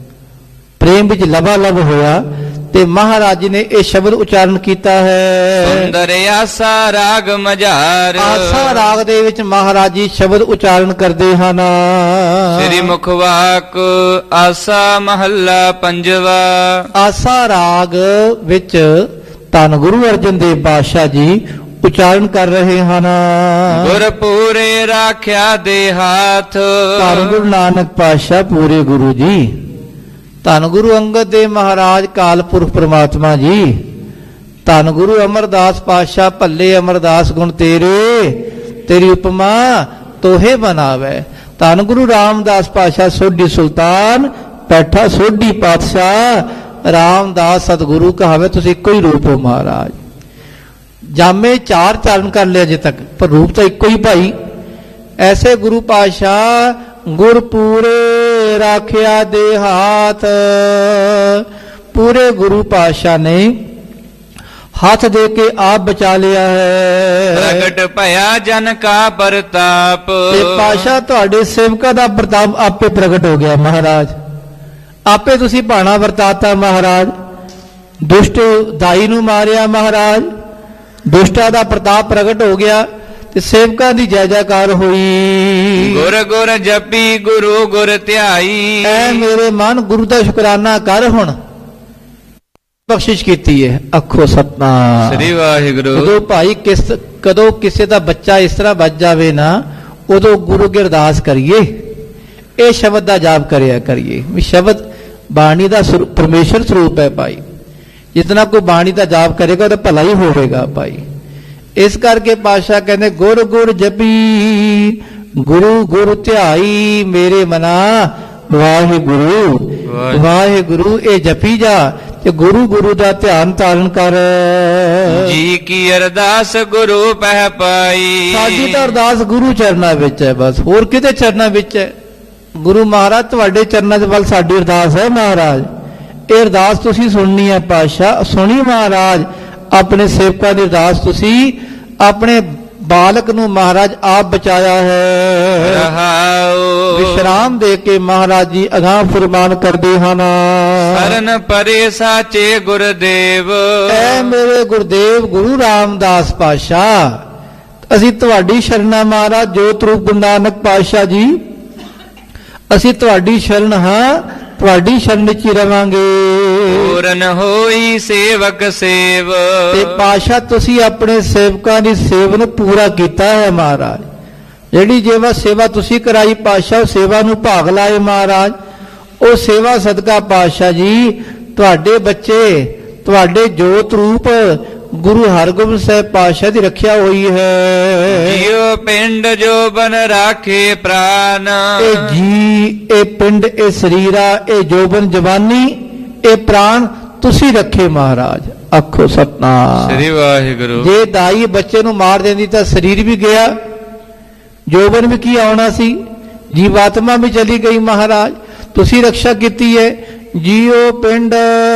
ਪ੍ਰੇਮ ਵਿੱਚ ਲਬਾਲਬ ਹੋਇਆ, ਤੇ ਮਹਾਰਾਜ ਜੀ ਨੇ ਇਹ ਸ਼ਬਦ ਉਚਾਰਨ ਕੀਤਾ ਹੈ। ਸੁੰਦਰ ਆਸਾ ਰਾਗ ਮਝਾਰ, ਆਸਾ ਰਾਗ ਦੇ ਵਿੱਚ ਮਹਾਰਾਜ ਜੀ ਸ਼ਬਦ ਉਚਾਰਨ ਕਰਦੇ ਹਨ। ਸ੍ਰੀ ਮੁਖਵਾਕ ਆਸਾ ਮਹੱਲਾ ਪੰਜਵਾ। ਆਸਾ ਰਾਗ ਵਿੱਚ ਧੰਨ ਗੁਰੂ ਅਰਜਨ ਦੇਵ ਪਾਤਸ਼ਾਹ ਜੀ ਉਚਾਰਨ ਕਰ ਰਹੇ ਹਨ। ਗੁਰ ਪੂਰੇ ਰਾਖਿਆ ਦੇ ਹਾਥ, ਧੰਨ ਗੁਰੂ ਨਾਨਕ ਪਾਤਸ਼ਾਹ ਪੂਰੇ ਗੁਰੂ ਜੀ, ਧੰਨ ਗੁਰੂ ਅੰਗਦ ਦੇਵ ਮਹਾਰਾਜ ਕਾਲ ਪੁਰਖ ਪ੍ਰਮਾਤਮਾ ਜੀ, ਧੰਨ ਗੁਰੂ ਅਮਰਦਾਸ ਪਾਤਸ਼ਾਹ ਭੱਲੇ ਅਮਰਦਾਸ ਗੁਣ ਤੇਰੇ, ਤੇਰੀ ਉਪਮਾ ਤੋਹੇ ਬਣਾਵੇ। ਧੰਨ ਗੁਰੂ ਰਾਮਦਾਸ ਪਾਤਸ਼ਾਹ ਸੋਢੀ ਸੁਲਤਾਨ, ਬੈਠਾ ਸੋਢੀ ਪਾਤਸ਼ਾਹ ਰਾਮਦਾਸ ਸਤਿਗੁਰੂ ਕਹਾਵੇ, ਤੁਸੀਂ ਇੱਕੋ ਹੀ ਰੂਪ ਹੋ ਮਹਾਰਾਜ। ਜਾਮੇ ਚਾਰ ਚਾਰਨ ਕਰ ਲਿਆ ਅਜੇ ਤੱਕ, ਪਰ ਰੂਪ ਤਾਂ ਇੱਕੋ ਹੀ ਭਾਈ। ਐਸੇ ਗੁਰੂ ਪਾਤਸ਼ਾਹ ਗੁਰ ਪੂਰੇ ਰਾਖਿਆ ਦੇ ਹਾਥ, ਪੂਰੇ ਗੁਰੂ ਪਾਤਸ਼ਾਹ ਨੇ ਹੱਥ ਦੇ ਕੇ ਆਪ ਬਚਾ ਲਿਆ ਹੈ। ਪ੍ਰਗਟ ਭਇਆ ਜਨ ਕਾ ਪ੍ਰਤਾਪ, ਤੇ ਪਾਤਸ਼ਾਹ ਤੁਹਾਡੇ ਸੇਵਕਾਂ ਦਾ ਪ੍ਰਤਾਪ ਆਪੇ ਪ੍ਰਗਟ ਹੋ ਗਿਆ ਮਹਾਰਾਜ, ਆਪੇ ਤੁਸੀਂ ਭਾਣਾ ਵਰਤਾਤਾ ਮਹਾਰਾਜ। ਦੁਸ਼ਟ ਦਾਈ ਨੂੰ ਮਾਰਿਆ ਮਹਾਰਾਜ, ਦੁਸ਼ਟਾਂ ਦਾ ਪ੍ਰਤਾਪ ਪ੍ਰਗਟ ਹੋ ਗਿਆ ਤੇ ਸੇਵਕਾਂ ਦੀ ਜੈ ਜੈਕਾਰ ਹੋਈ। ਗੁਰ ਗੁਰ ਜਪੀ ਗੁਰੂ ਗੁਰ ਧਿਆਈ, ਐ ਮੇਰੇ ਮਨ ਗੁਰੂ ਦਾ ਸ਼ੁਕਰਾਨਾ ਕਰ, ਹੁਣ ਬਖਸ਼ਿਸ਼ ਕੀਤੀ ਹੈ। ਆਖੋ ਸਤਨਾਮ ਸ੍ਰੀ ਵਾਹਿਗੁਰੂ। ਜਦੋਂ ਭਾਈ ਕਦੋਂ ਕਿਸੇ ਦਾ ਬੱਚਾ ਇਸ ਤਰ੍ਹਾਂ ਵੱਜ ਜਾਵੇ ਨਾ, ਉਦੋਂ ਗੁਰੂ ਕੀ ਅਰਦਾਸ ਕਰੀਏ, ਇਹ ਸ਼ਬਦ ਦਾ ਜਾਪ ਕਰਿਆ ਕਰੀਏ ਵੀ ਸ਼ਬਦ ਬਾਣੀ ਦਾ ਪਰਮੇਸ਼ਰ ਸਰੂਪ ਹੈ ਭਾਈ। ਜਿਤਨਾ ਕੋਈ ਬਾਣੀ ਦਾ ਜਾਪ ਕਰੇਗਾ ਉਹਦਾ ਭਲਾ ਹੀ ਹੋਵੇਗਾ ਭਾਈ। ਇਸ ਕਰਕੇ ਪਾਤਸ਼ਾਹ ਕਹਿੰਦੇ ਗੁਰ ਗੁਰ ਜਪੀ ਗੁਰੂ ਗੁਰ ਧਿਆਈ, ਮੇਰੇ ਮਨਾ ਵਾਹਿਗੁਰੂ ਵਾਹਿਗੁਰੂ ਇਹ ਜਪੀ ਜਾ ਤੇ ਗੁਰੂ ਗੁਰੂ ਦਾ ਧਿਆਨ ਧਾਰਨ ਕਰ। ਜੀ ਕੀ ਅਰਦਾਸ ਗੁਰੂ ਪਹਿ ਪਾਈ, ਸਾਡੀ ਤਾਂ ਅਰਦਾਸ ਗੁਰੂ ਚਰਨਾਂ ਵਿੱਚ ਹੈ, ਬਸ ਹੋਰ ਕਿਤੇ ਚਰਨਾਂ ਵਿੱਚ ਹੈ। ਗੁਰੂ ਮਹਾਰਾਜ ਤੁਹਾਡੇ ਚਰਨਾਂ ਦੇ ਵੱਲ ਸਾਡੀ ਅਰਦਾਸ ਹੈ ਮਹਾਰਾਜ। ਇਹ ਅਰਦਾਸ ਤੁਸੀਂ ਸੁਣਨੀ ਹੈ ਪਾਤਸ਼ਾਹ, ਸੁਣੀ ਮਹਾਰਾਜ। ਆਪਣੇ ਸੇਵਕਾਂ ਦੀ ਅਰਦਾਸ ਤੁਸੀਂ ਆਪਣੇ ਬਾਲਕ ਨੂੰ ਮਹਾਰਾਜ ਆਪ ਬਚਾਇਆ ਹੈ। ਰਹਾਉ ਵਿਸ਼ਰਾਮ ਦੇ ਕੇ ਮਹਾਰਾਜ ਜੀ ਅਗਾਂਹ ਫਰਮਾਨ ਕਰਦੇ ਹਨ। ਸਰਨ ਪਰੇ ਸਾਚੇ ਗੁਰਦੇਵ, ਐ ਮੇਰੇ ਗੁਰਦੇਵ ਗੁਰੂ ਰਾਮਦਾਸ ਪਾਤਸ਼ਾਹ, ਅਸੀਂ ਤੁਹਾਡੀ ਸ਼ਰਨਾ ਮਹਾਰਾਜ ਜੋਤ ਰੂਪ ਗੁਰੂ ਨਾਨਕ ਪਾਤਸ਼ਾਹ ਜੀ, ਅਸੀਂ ਤੁਹਾਡੀ ਸ਼ਰਨ ਹਾਂ, ਤੁਹਾਡੀ ਸ਼ਰਨ ਵਿੱਚ ਹੀ ਰਵਾਂਗੇ। ਪੂਰਨ ਹੋਈ ਸੇਵਕ ਸੇਵ, ਤੇ ਪਾਤਸ਼ਾਹ ਤੁਸੀਂ ਆਪਣੇ ਸੇਵਕਾਂ ਦੀ ਸੇਵਾ ਨੂੰ ਪੂਰਾ ਕੀਤਾ ਹੈ ਮਹਾਰਾਜ। ਜਿਹੜੀ ਜੇਵਾ ਸੇਵਾ ਤੁਸੀਂ ਕਰਾਈ ਪਾਤਸ਼ਾਹ, ਸੇਵਾ ਨੂੰ ਭਾਗ ਲਾਏ ਮਹਾਰਾਜ, ਉਹ ਸੇਵਾ ਸਦਕਾ ਪਾਤਸ਼ਾਹ ਜੀ ਤੁਹਾਡੇ ਬੱਚੇ, ਤੁਹਾਡੇ ਜੋਤ ਰੂਪ ਗੁਰੂ ਹਰਗੋਬਿੰਦ ਸਾਹਿਬ ਪਾਤਸ਼ਾਹ ਦੀ ਰੱਖਿਆ ਹੋਈ ਹੈ। ਜਿਉ ਪਿੰਡ ਜੋ ਬਨ ਰਾਖੇ ਪ੍ਰਾਨ, ਇਹ ਜੀ, ਇਹ ਪਿੰਡ, ਇਹ ਸਰੀਰਾ, ਇਹ ਜੋਬਨ ਜਵਾਨੀ, ਇਹ ਪ੍ਰਾਣ ਤੁਸੀਂ ਰੱਖੇ ਮਹਾਰਾਜ। ਆਖੋ ਸਤਨਾਮ ਸ੍ਰੀ ਵਾਹਿਗੁਰੂ। ਜੇ ਦਾਈ ਬੱਚੇ ਨੂੰ ਮਾਰ ਦਿੰਦੀ ਤਾਂ ਸਰੀਰ ਵੀ ਗਿਆ, ਜੋਬਨ ਵੀ ਕੀ ਆਉਣਾ ਸੀ, ਜੀਵਾਤਮਾ ਵੀ ਚਲੀ ਗਈ ਮਹਾਰਾਜ। ਤੁਸੀਂ ਰਕਸ਼ਾ ਕੀਤੀ ਹੈ। ਜੀਓ ਪਿੰਡ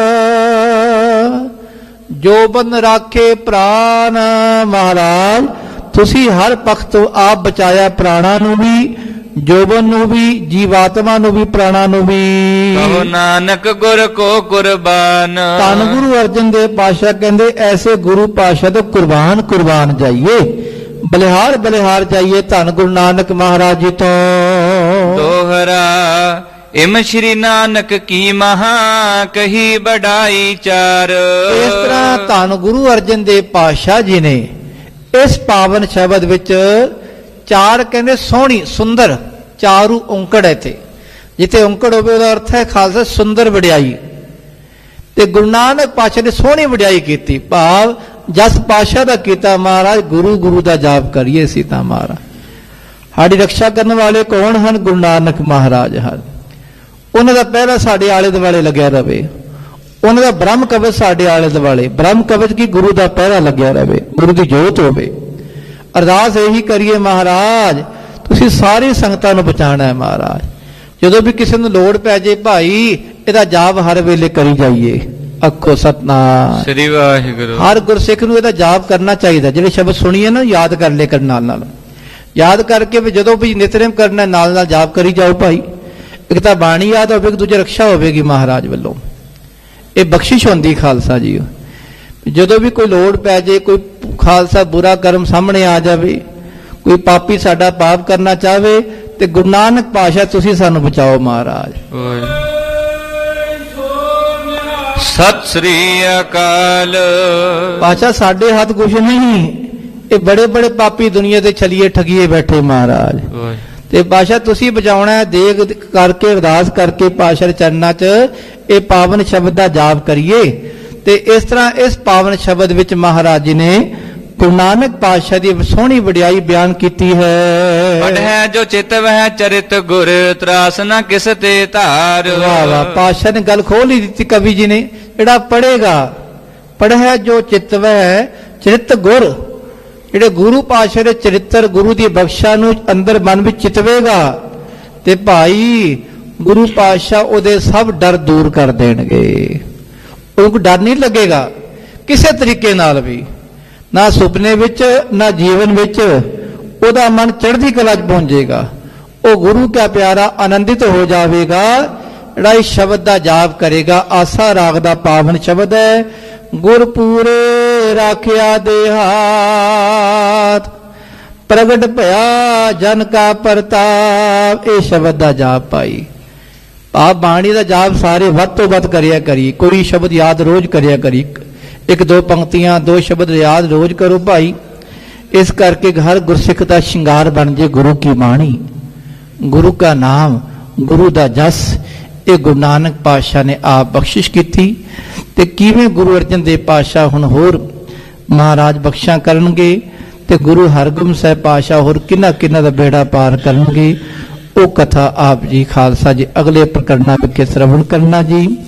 ਜੋਬਨ ਰਾਖੇ ਪ੍ਰਾਨ, ਮਹਾਰਾਜ ਤੁਸੀਂ ਹਰ ਪੱਖ ਤੋਂ ਆਪ ਬਚਾਇਆ, ਪ੍ਰਾਣਾਂ ਨੂੰ ਵੀ, ਜੋਬਨ ਨੂੰ ਵੀ, ਜੀਵਾਤਮਾ ਨੂੰ ਵੀ, ਪ੍ਰਾਣਾਂ ਨੂੰ ਵੀ। ਕਹੋ ਨਾਨਕ ਗੁਰ ਕੋ ਕੁਰਬਾਨ, ਧੰਨ ਗੁਰੂ ਅਰਜਨ ਦੇਵ ਪਾਤਸ਼ਾਹ ਕਹਿੰਦੇ ਐਸੇ ਗੁਰੂ ਪਾਤਸ਼ਾਹ ਤੋਂ ਕੁਰਬਾਨ ਕੁਰਬਾਨ ਜਾਈਏ, ਬਲਿਹਾਰ ਬਲਿਹਾਰ ਜਾਈਏ ਧੰਨ ਗੁਰੂ ਨਾਨਕ ਮਹਾਰਾਜ ਜੀ ਤੋਂ। ਦੋਹਰਾ ਇਮ ਸ਼੍ਰੀ ਨਾਨਕ ਕੀ ਮਹਾ ਕਹੀ ਬੜਾਈ ਚਾਰ। ਇਸ ਤਰ੍ਹਾਂ ਧੰਨ ਗੁਰੂ ਅਰਜਨ ਦੇਵ ਪਾਤਸ਼ਾਹ ਜੀ ਨੇ ਇਸ ਪਾਵਨ ਸ਼ਬਦ ਵਿੱਚ ਚਾਰ ਕਹਿੰਦੇ ਸੋਹਣੀ ਸੁੰਦਰ, ਚਾਰੂ ਔਂਕੜ ਹੈ ਇੱਥੇ। ਜਿੱਥੇ ਔਂਕੜ ਹੋਵੇ ਉਹਦਾ ਅਰਥ ਹੈ ਖਾਲਸਾ ਸੁੰਦਰ ਵਡਿਆਈ। ਤੇ ਗੁਰੂ ਨਾਨਕ ਪਾਤਸ਼ਾਹ ਨੇ ਸੋਹਣੀ ਵਡਿਆਈ ਕੀਤੀ, ਭਾਵ ਜਸ ਪਾਤਸ਼ਾਹ ਦਾ ਕੀਤਾ ਮਹਾਰਾਜ। ਗੁਰੂ ਗੁਰੂ ਦਾ ਜਾਪ ਕਰੀਏ ਸੀ ਤਾਂ ਮਹਾਰਾਜ। ਸਾਡੀ ਰੱਖਿਆ ਕਰਨ ਵਾਲੇ ਕੌਣ ਹਨ? ਗੁਰੂ ਨਾਨਕ ਮਹਾਰਾਜ ਹਨ। ਉਹਨਾਂ ਦਾ ਪਹਿਰਾ ਸਾਡੇ ਆਲੇ ਦੁਆਲੇ ਲੱਗਿਆ ਰਵੇ, ਉਹਨਾਂ ਦਾ ਬ੍ਰਹਮ ਕਵਚ ਸਾਡੇ ਆਲੇ ਦੁਆਲੇ, ਬ੍ਰਹਮ ਕਵਚ ਕੀ ਗੁਰੂ ਦਾ ਪਹਿਰਾ ਲੱਗਿਆ ਰਵੇ, ਗੁਰੂ ਦੀ ਜੋਤ ਹੋਵੇ। ਅਰਦਾਸ ਇਹੀ ਕਰੀਏ ਮਹਾਰਾਜ ਤੁਸੀਂ ਸਾਰੀ ਸੰਗਤਾਂ ਨੂੰ ਬਚਾਉਣਾ ਹੈ ਮਹਾਰਾਜ। ਜਦੋਂ ਵੀ ਕਿਸੇ ਨੂੰ ਲੋੜ ਪੈ ਜੇ ਭਾਈ, ਇਹਦਾ ਜਾਪ ਹਰ ਵੇਲੇ ਕਰੀ ਜਾਈਏ। ਆਖੋ ਸਤਨਾਮ ਸ੍ਰੀ ਵਾਹਿਗੁਰੂ। ਹਰ ਗੁਰਸਿੱਖ ਨੂੰ ਇਹਦਾ ਜਾਪ ਕਰਨਾ ਚਾਹੀਦਾ। ਜਿਹੜੇ ਸ਼ਬਦ ਸੁਣੀਏ ਨਾ ਯਾਦ ਕਰ ਲੈ ਕਰ, ਨਾਲ ਨਾਲ ਯਾਦ ਕਰਕੇ ਵੀ ਜਦੋਂ ਵੀ ਨਿਤਨੇਮ ਕਰਨਾ ਨਾਲ ਨਾਲ ਜਾਪ ਕਰੀ ਜਾਓ ਭਾਈ। ਇੱਕ ਤਾਂ ਬਾਣੀ ਯਾਦ ਹੋਵੇ, ਇੱਕ ਦੂਜੇ ਰਕਸ਼ਾ ਹੋਵੇਗੀ ਮਹਾਰਾਜ ਵੱਲੋਂ। ਇਹ ਬਖਸ਼ਿਸ਼ ਹੁੰਦੀ ਖਾਲਸਾ ਜੀ। ਜਦੋਂ ਵੀ ਕੋਈ ਲੋੜ ਪੈ ਜੇ, ਕੋਈ ਖਾਲਸਾ ਬੁਰਾ ਕਰਮ ਸਾਹਮਣੇ ਆ ਜਾਵੇ, ਕੋਈ ਪਾਪੀ ਸਾਡਾ ਪਾਪ ਕਰਨਾ ਚਾਹਵੇ, ਤੇ ਗੁਰੂ ਨਾਨਕ ਪਾਤਸ਼ਾਹ ਤੁਸੀਂ ਸਾਨੂੰ ਬਚਾਓ ਮਹਾਰਾਜ। ਸਤਿ ਸ੍ਰੀ ਅਕਾਲ। ਪਾਤਸ਼ਾਹ ਸਾਡੇ ਹੱਥ ਕੁਛ ਨਹੀਂ, ਇਹ ਬੜੇ ਬੜੇ ਪਾਪੀ ਦੁਨੀਆ ਤੇ ਛਲੀਏ ਠਗੀਏ ਬੈਠੇ ਮਹਾਰਾਜ। ਤੇ ਪਾਤਸ਼ਾਹ ਤੁਸੀਂ ਬਚਾਉਣਾ ਹੈ। ਦੇਗ ਕਰਕੇ ਅਰਦਾਸ ਕਰਕੇ ਪਾਤਸ਼ਾਹ ਦੇ ਚਰਨਾਂ 'ਚ ਇਹ ਪਾਵਨ ਸ਼ਬਦ ਦਾ ਜਾਪ ਕਰੀਏ। ਤੇ ਇਸ ਤਰ੍ਹਾਂ ਇਸ ਪਾਵਨ ਸ਼ਬਦ ਵਿੱਚ ਮਹਾਰਾਜ ਜੀ ਨੇ ਗੁਰੂ ਨਾਨਕ ਪਾਤਸ਼ਾਹ ਦੀ ਸੋਹਣੀ ਵਡਿਆਈ ਬਿਆਨ ਕੀਤੀ ਹੈ। ਪੜ੍ਹੈ ਜੋ ਚਿਤ ਵਹਿ ਚਰਿਤ ਗੁਰ, ਤਰਾਸ ਨਾ ਕਿਸ ਤੇ ਧਾਰ। ਵਾਹ ਵਾਹ, ਪਾਤਸ਼ਾਹ ਨੇ ਗੱਲ ਖੋਲ ਹੀ ਦਿੱਤੀ ਕਵੀ ਜੀ ਨੇ। ਜਿਹੜਾ ਪੜ੍ਹੇਗਾ, ਪੜ੍ਹੈ ਜੋ ਚਿਤ ਵਹਿ ਚਰਿਤ ਗੁਰ, ਜਿਹੜੇ ਗੁਰੂ ਪਾਤਸ਼ਾਹ ਦੇ ਚਰਿੱਤਰ, ਗੁਰੂ ਦੀ ਬਖਸ਼ਾ ਨੂੰ ਅੰਦਰ ਮਨ ਵਿੱਚ ਚਿਤਵੇਗਾ, ਤੇ ਭਾਈ ਗੁਰੂ ਪਾਤਸ਼ਾਹ ਉਹਦੇ ਸਭ ਡਰ ਦੂਰ ਕਰ ਦੇਣਗੇ। ਉਹਨੂੰ ਡਰ ਨਹੀਂ ਲੱਗੇਗਾ ਕਿਸੇ ਤਰੀਕੇ ਨਾਲ ਵੀ, ਨਾ ਸੁਪਨੇ ਵਿੱਚ ਨਾ ਜੀਵਨ ਵਿੱਚ। ਉਹਦਾ ਮਨ ਚੜ੍ਹਦੀ ਕਲਾ 'ਚ ਪਹੁੰਚੇਗਾ। ਉਹ ਗੁਰੂ ਕਾ ਪਿਆਰਾ ਆਨੰਦਿਤ ਹੋ ਜਾਵੇਗਾ। ਜਿਹੜਾ ਇਸ ਸ਼ਬਦ ਦਾ ਜਾਪ ਕਰੇਗਾ, ਆਸਾ ਰਾਗ ਦਾ ਪਾਵਨ ਸ਼ਬਦ ਹੈ। ਗੁਰਪੂਰੇ ਰਾਖਿਆ ਦੇਹਾਤ, ਪ੍ਰਗਟ ਭਇਆ ਜਨ ਕਾ ਪ੍ਰਤਾਪ। ਇਹ ਸ਼ਬਦ ਦਾ ਜਾਪ ਪਾਈ। ਆਪ ਬਾਣੀ ਦਾ ਜਾਪ ਸਾਰੇ ਵੱਧ ਤੋਂ ਵੱਧ ਕਰਿਆ ਕਰੀ। ਕੋਈ ਸ਼ਬਦ ਯਾਦ ਰੋਜ਼ ਕਰਿਆ ਕਰੀ। ਇੱਕ ਦੋ ਪੰਕਤੀਆਂ, ਦੋ ਸ਼ਬਦ ਯਾਦ ਰੋਜ਼ ਕਰੋ ਭਾਈ। ਇਸ ਕਰਕੇ ਹਰ ਗੁਰਸਿੱਖ ਦਾ ਸ਼ਿੰਗਾਰ ਬਣ ਜੇ ਗੁਰੂ ਕੀ ਬਾਣੀ, ਗੁਰੂ ਕਾ ਨਾਮ, ਗੁਰੂ ਦਾ ਜਸ। ਇਹ ਗੁਰੂ ਨਾਨਕ ਪਾਤਸ਼ਾਹ ਨੇ ਆਪ ਬਖਸ਼ਿਸ਼ ਕੀਤੀ। ਤੇ ਕਿਵੇਂ ਗੁਰੂ ਅਰਜਨ ਦੇਵ ਪਾਤਸ਼ਾਹ ਹੁਣ ਹੋਰ ਮਹਾਰਾਜ ਬਖਸ਼ਾਂ ਕਰਨਗੇ, ਤੇ ਗੁਰੂ ਹਰਗੋਬਿੰਦ ਸਾਹਿਬ ਪਾਤਸ਼ਾਹ ਹੋਰ ਕਿੰਨਾ ਕਿੰਨਾ ਦਾ ਬੇੜਾ ਪਾਰ ਕਰਨਗੇ, ਉਹ ਕਥਾ ਆਪ ਜੀ ਖਾਲਸਾ ਜੀ ਅਗਲੇ ਪ੍ਰਕਰਨਾਂ ਵਿੱਚ ਸ਼੍ਰਵਣ ਕਰਨਾ ਜੀ।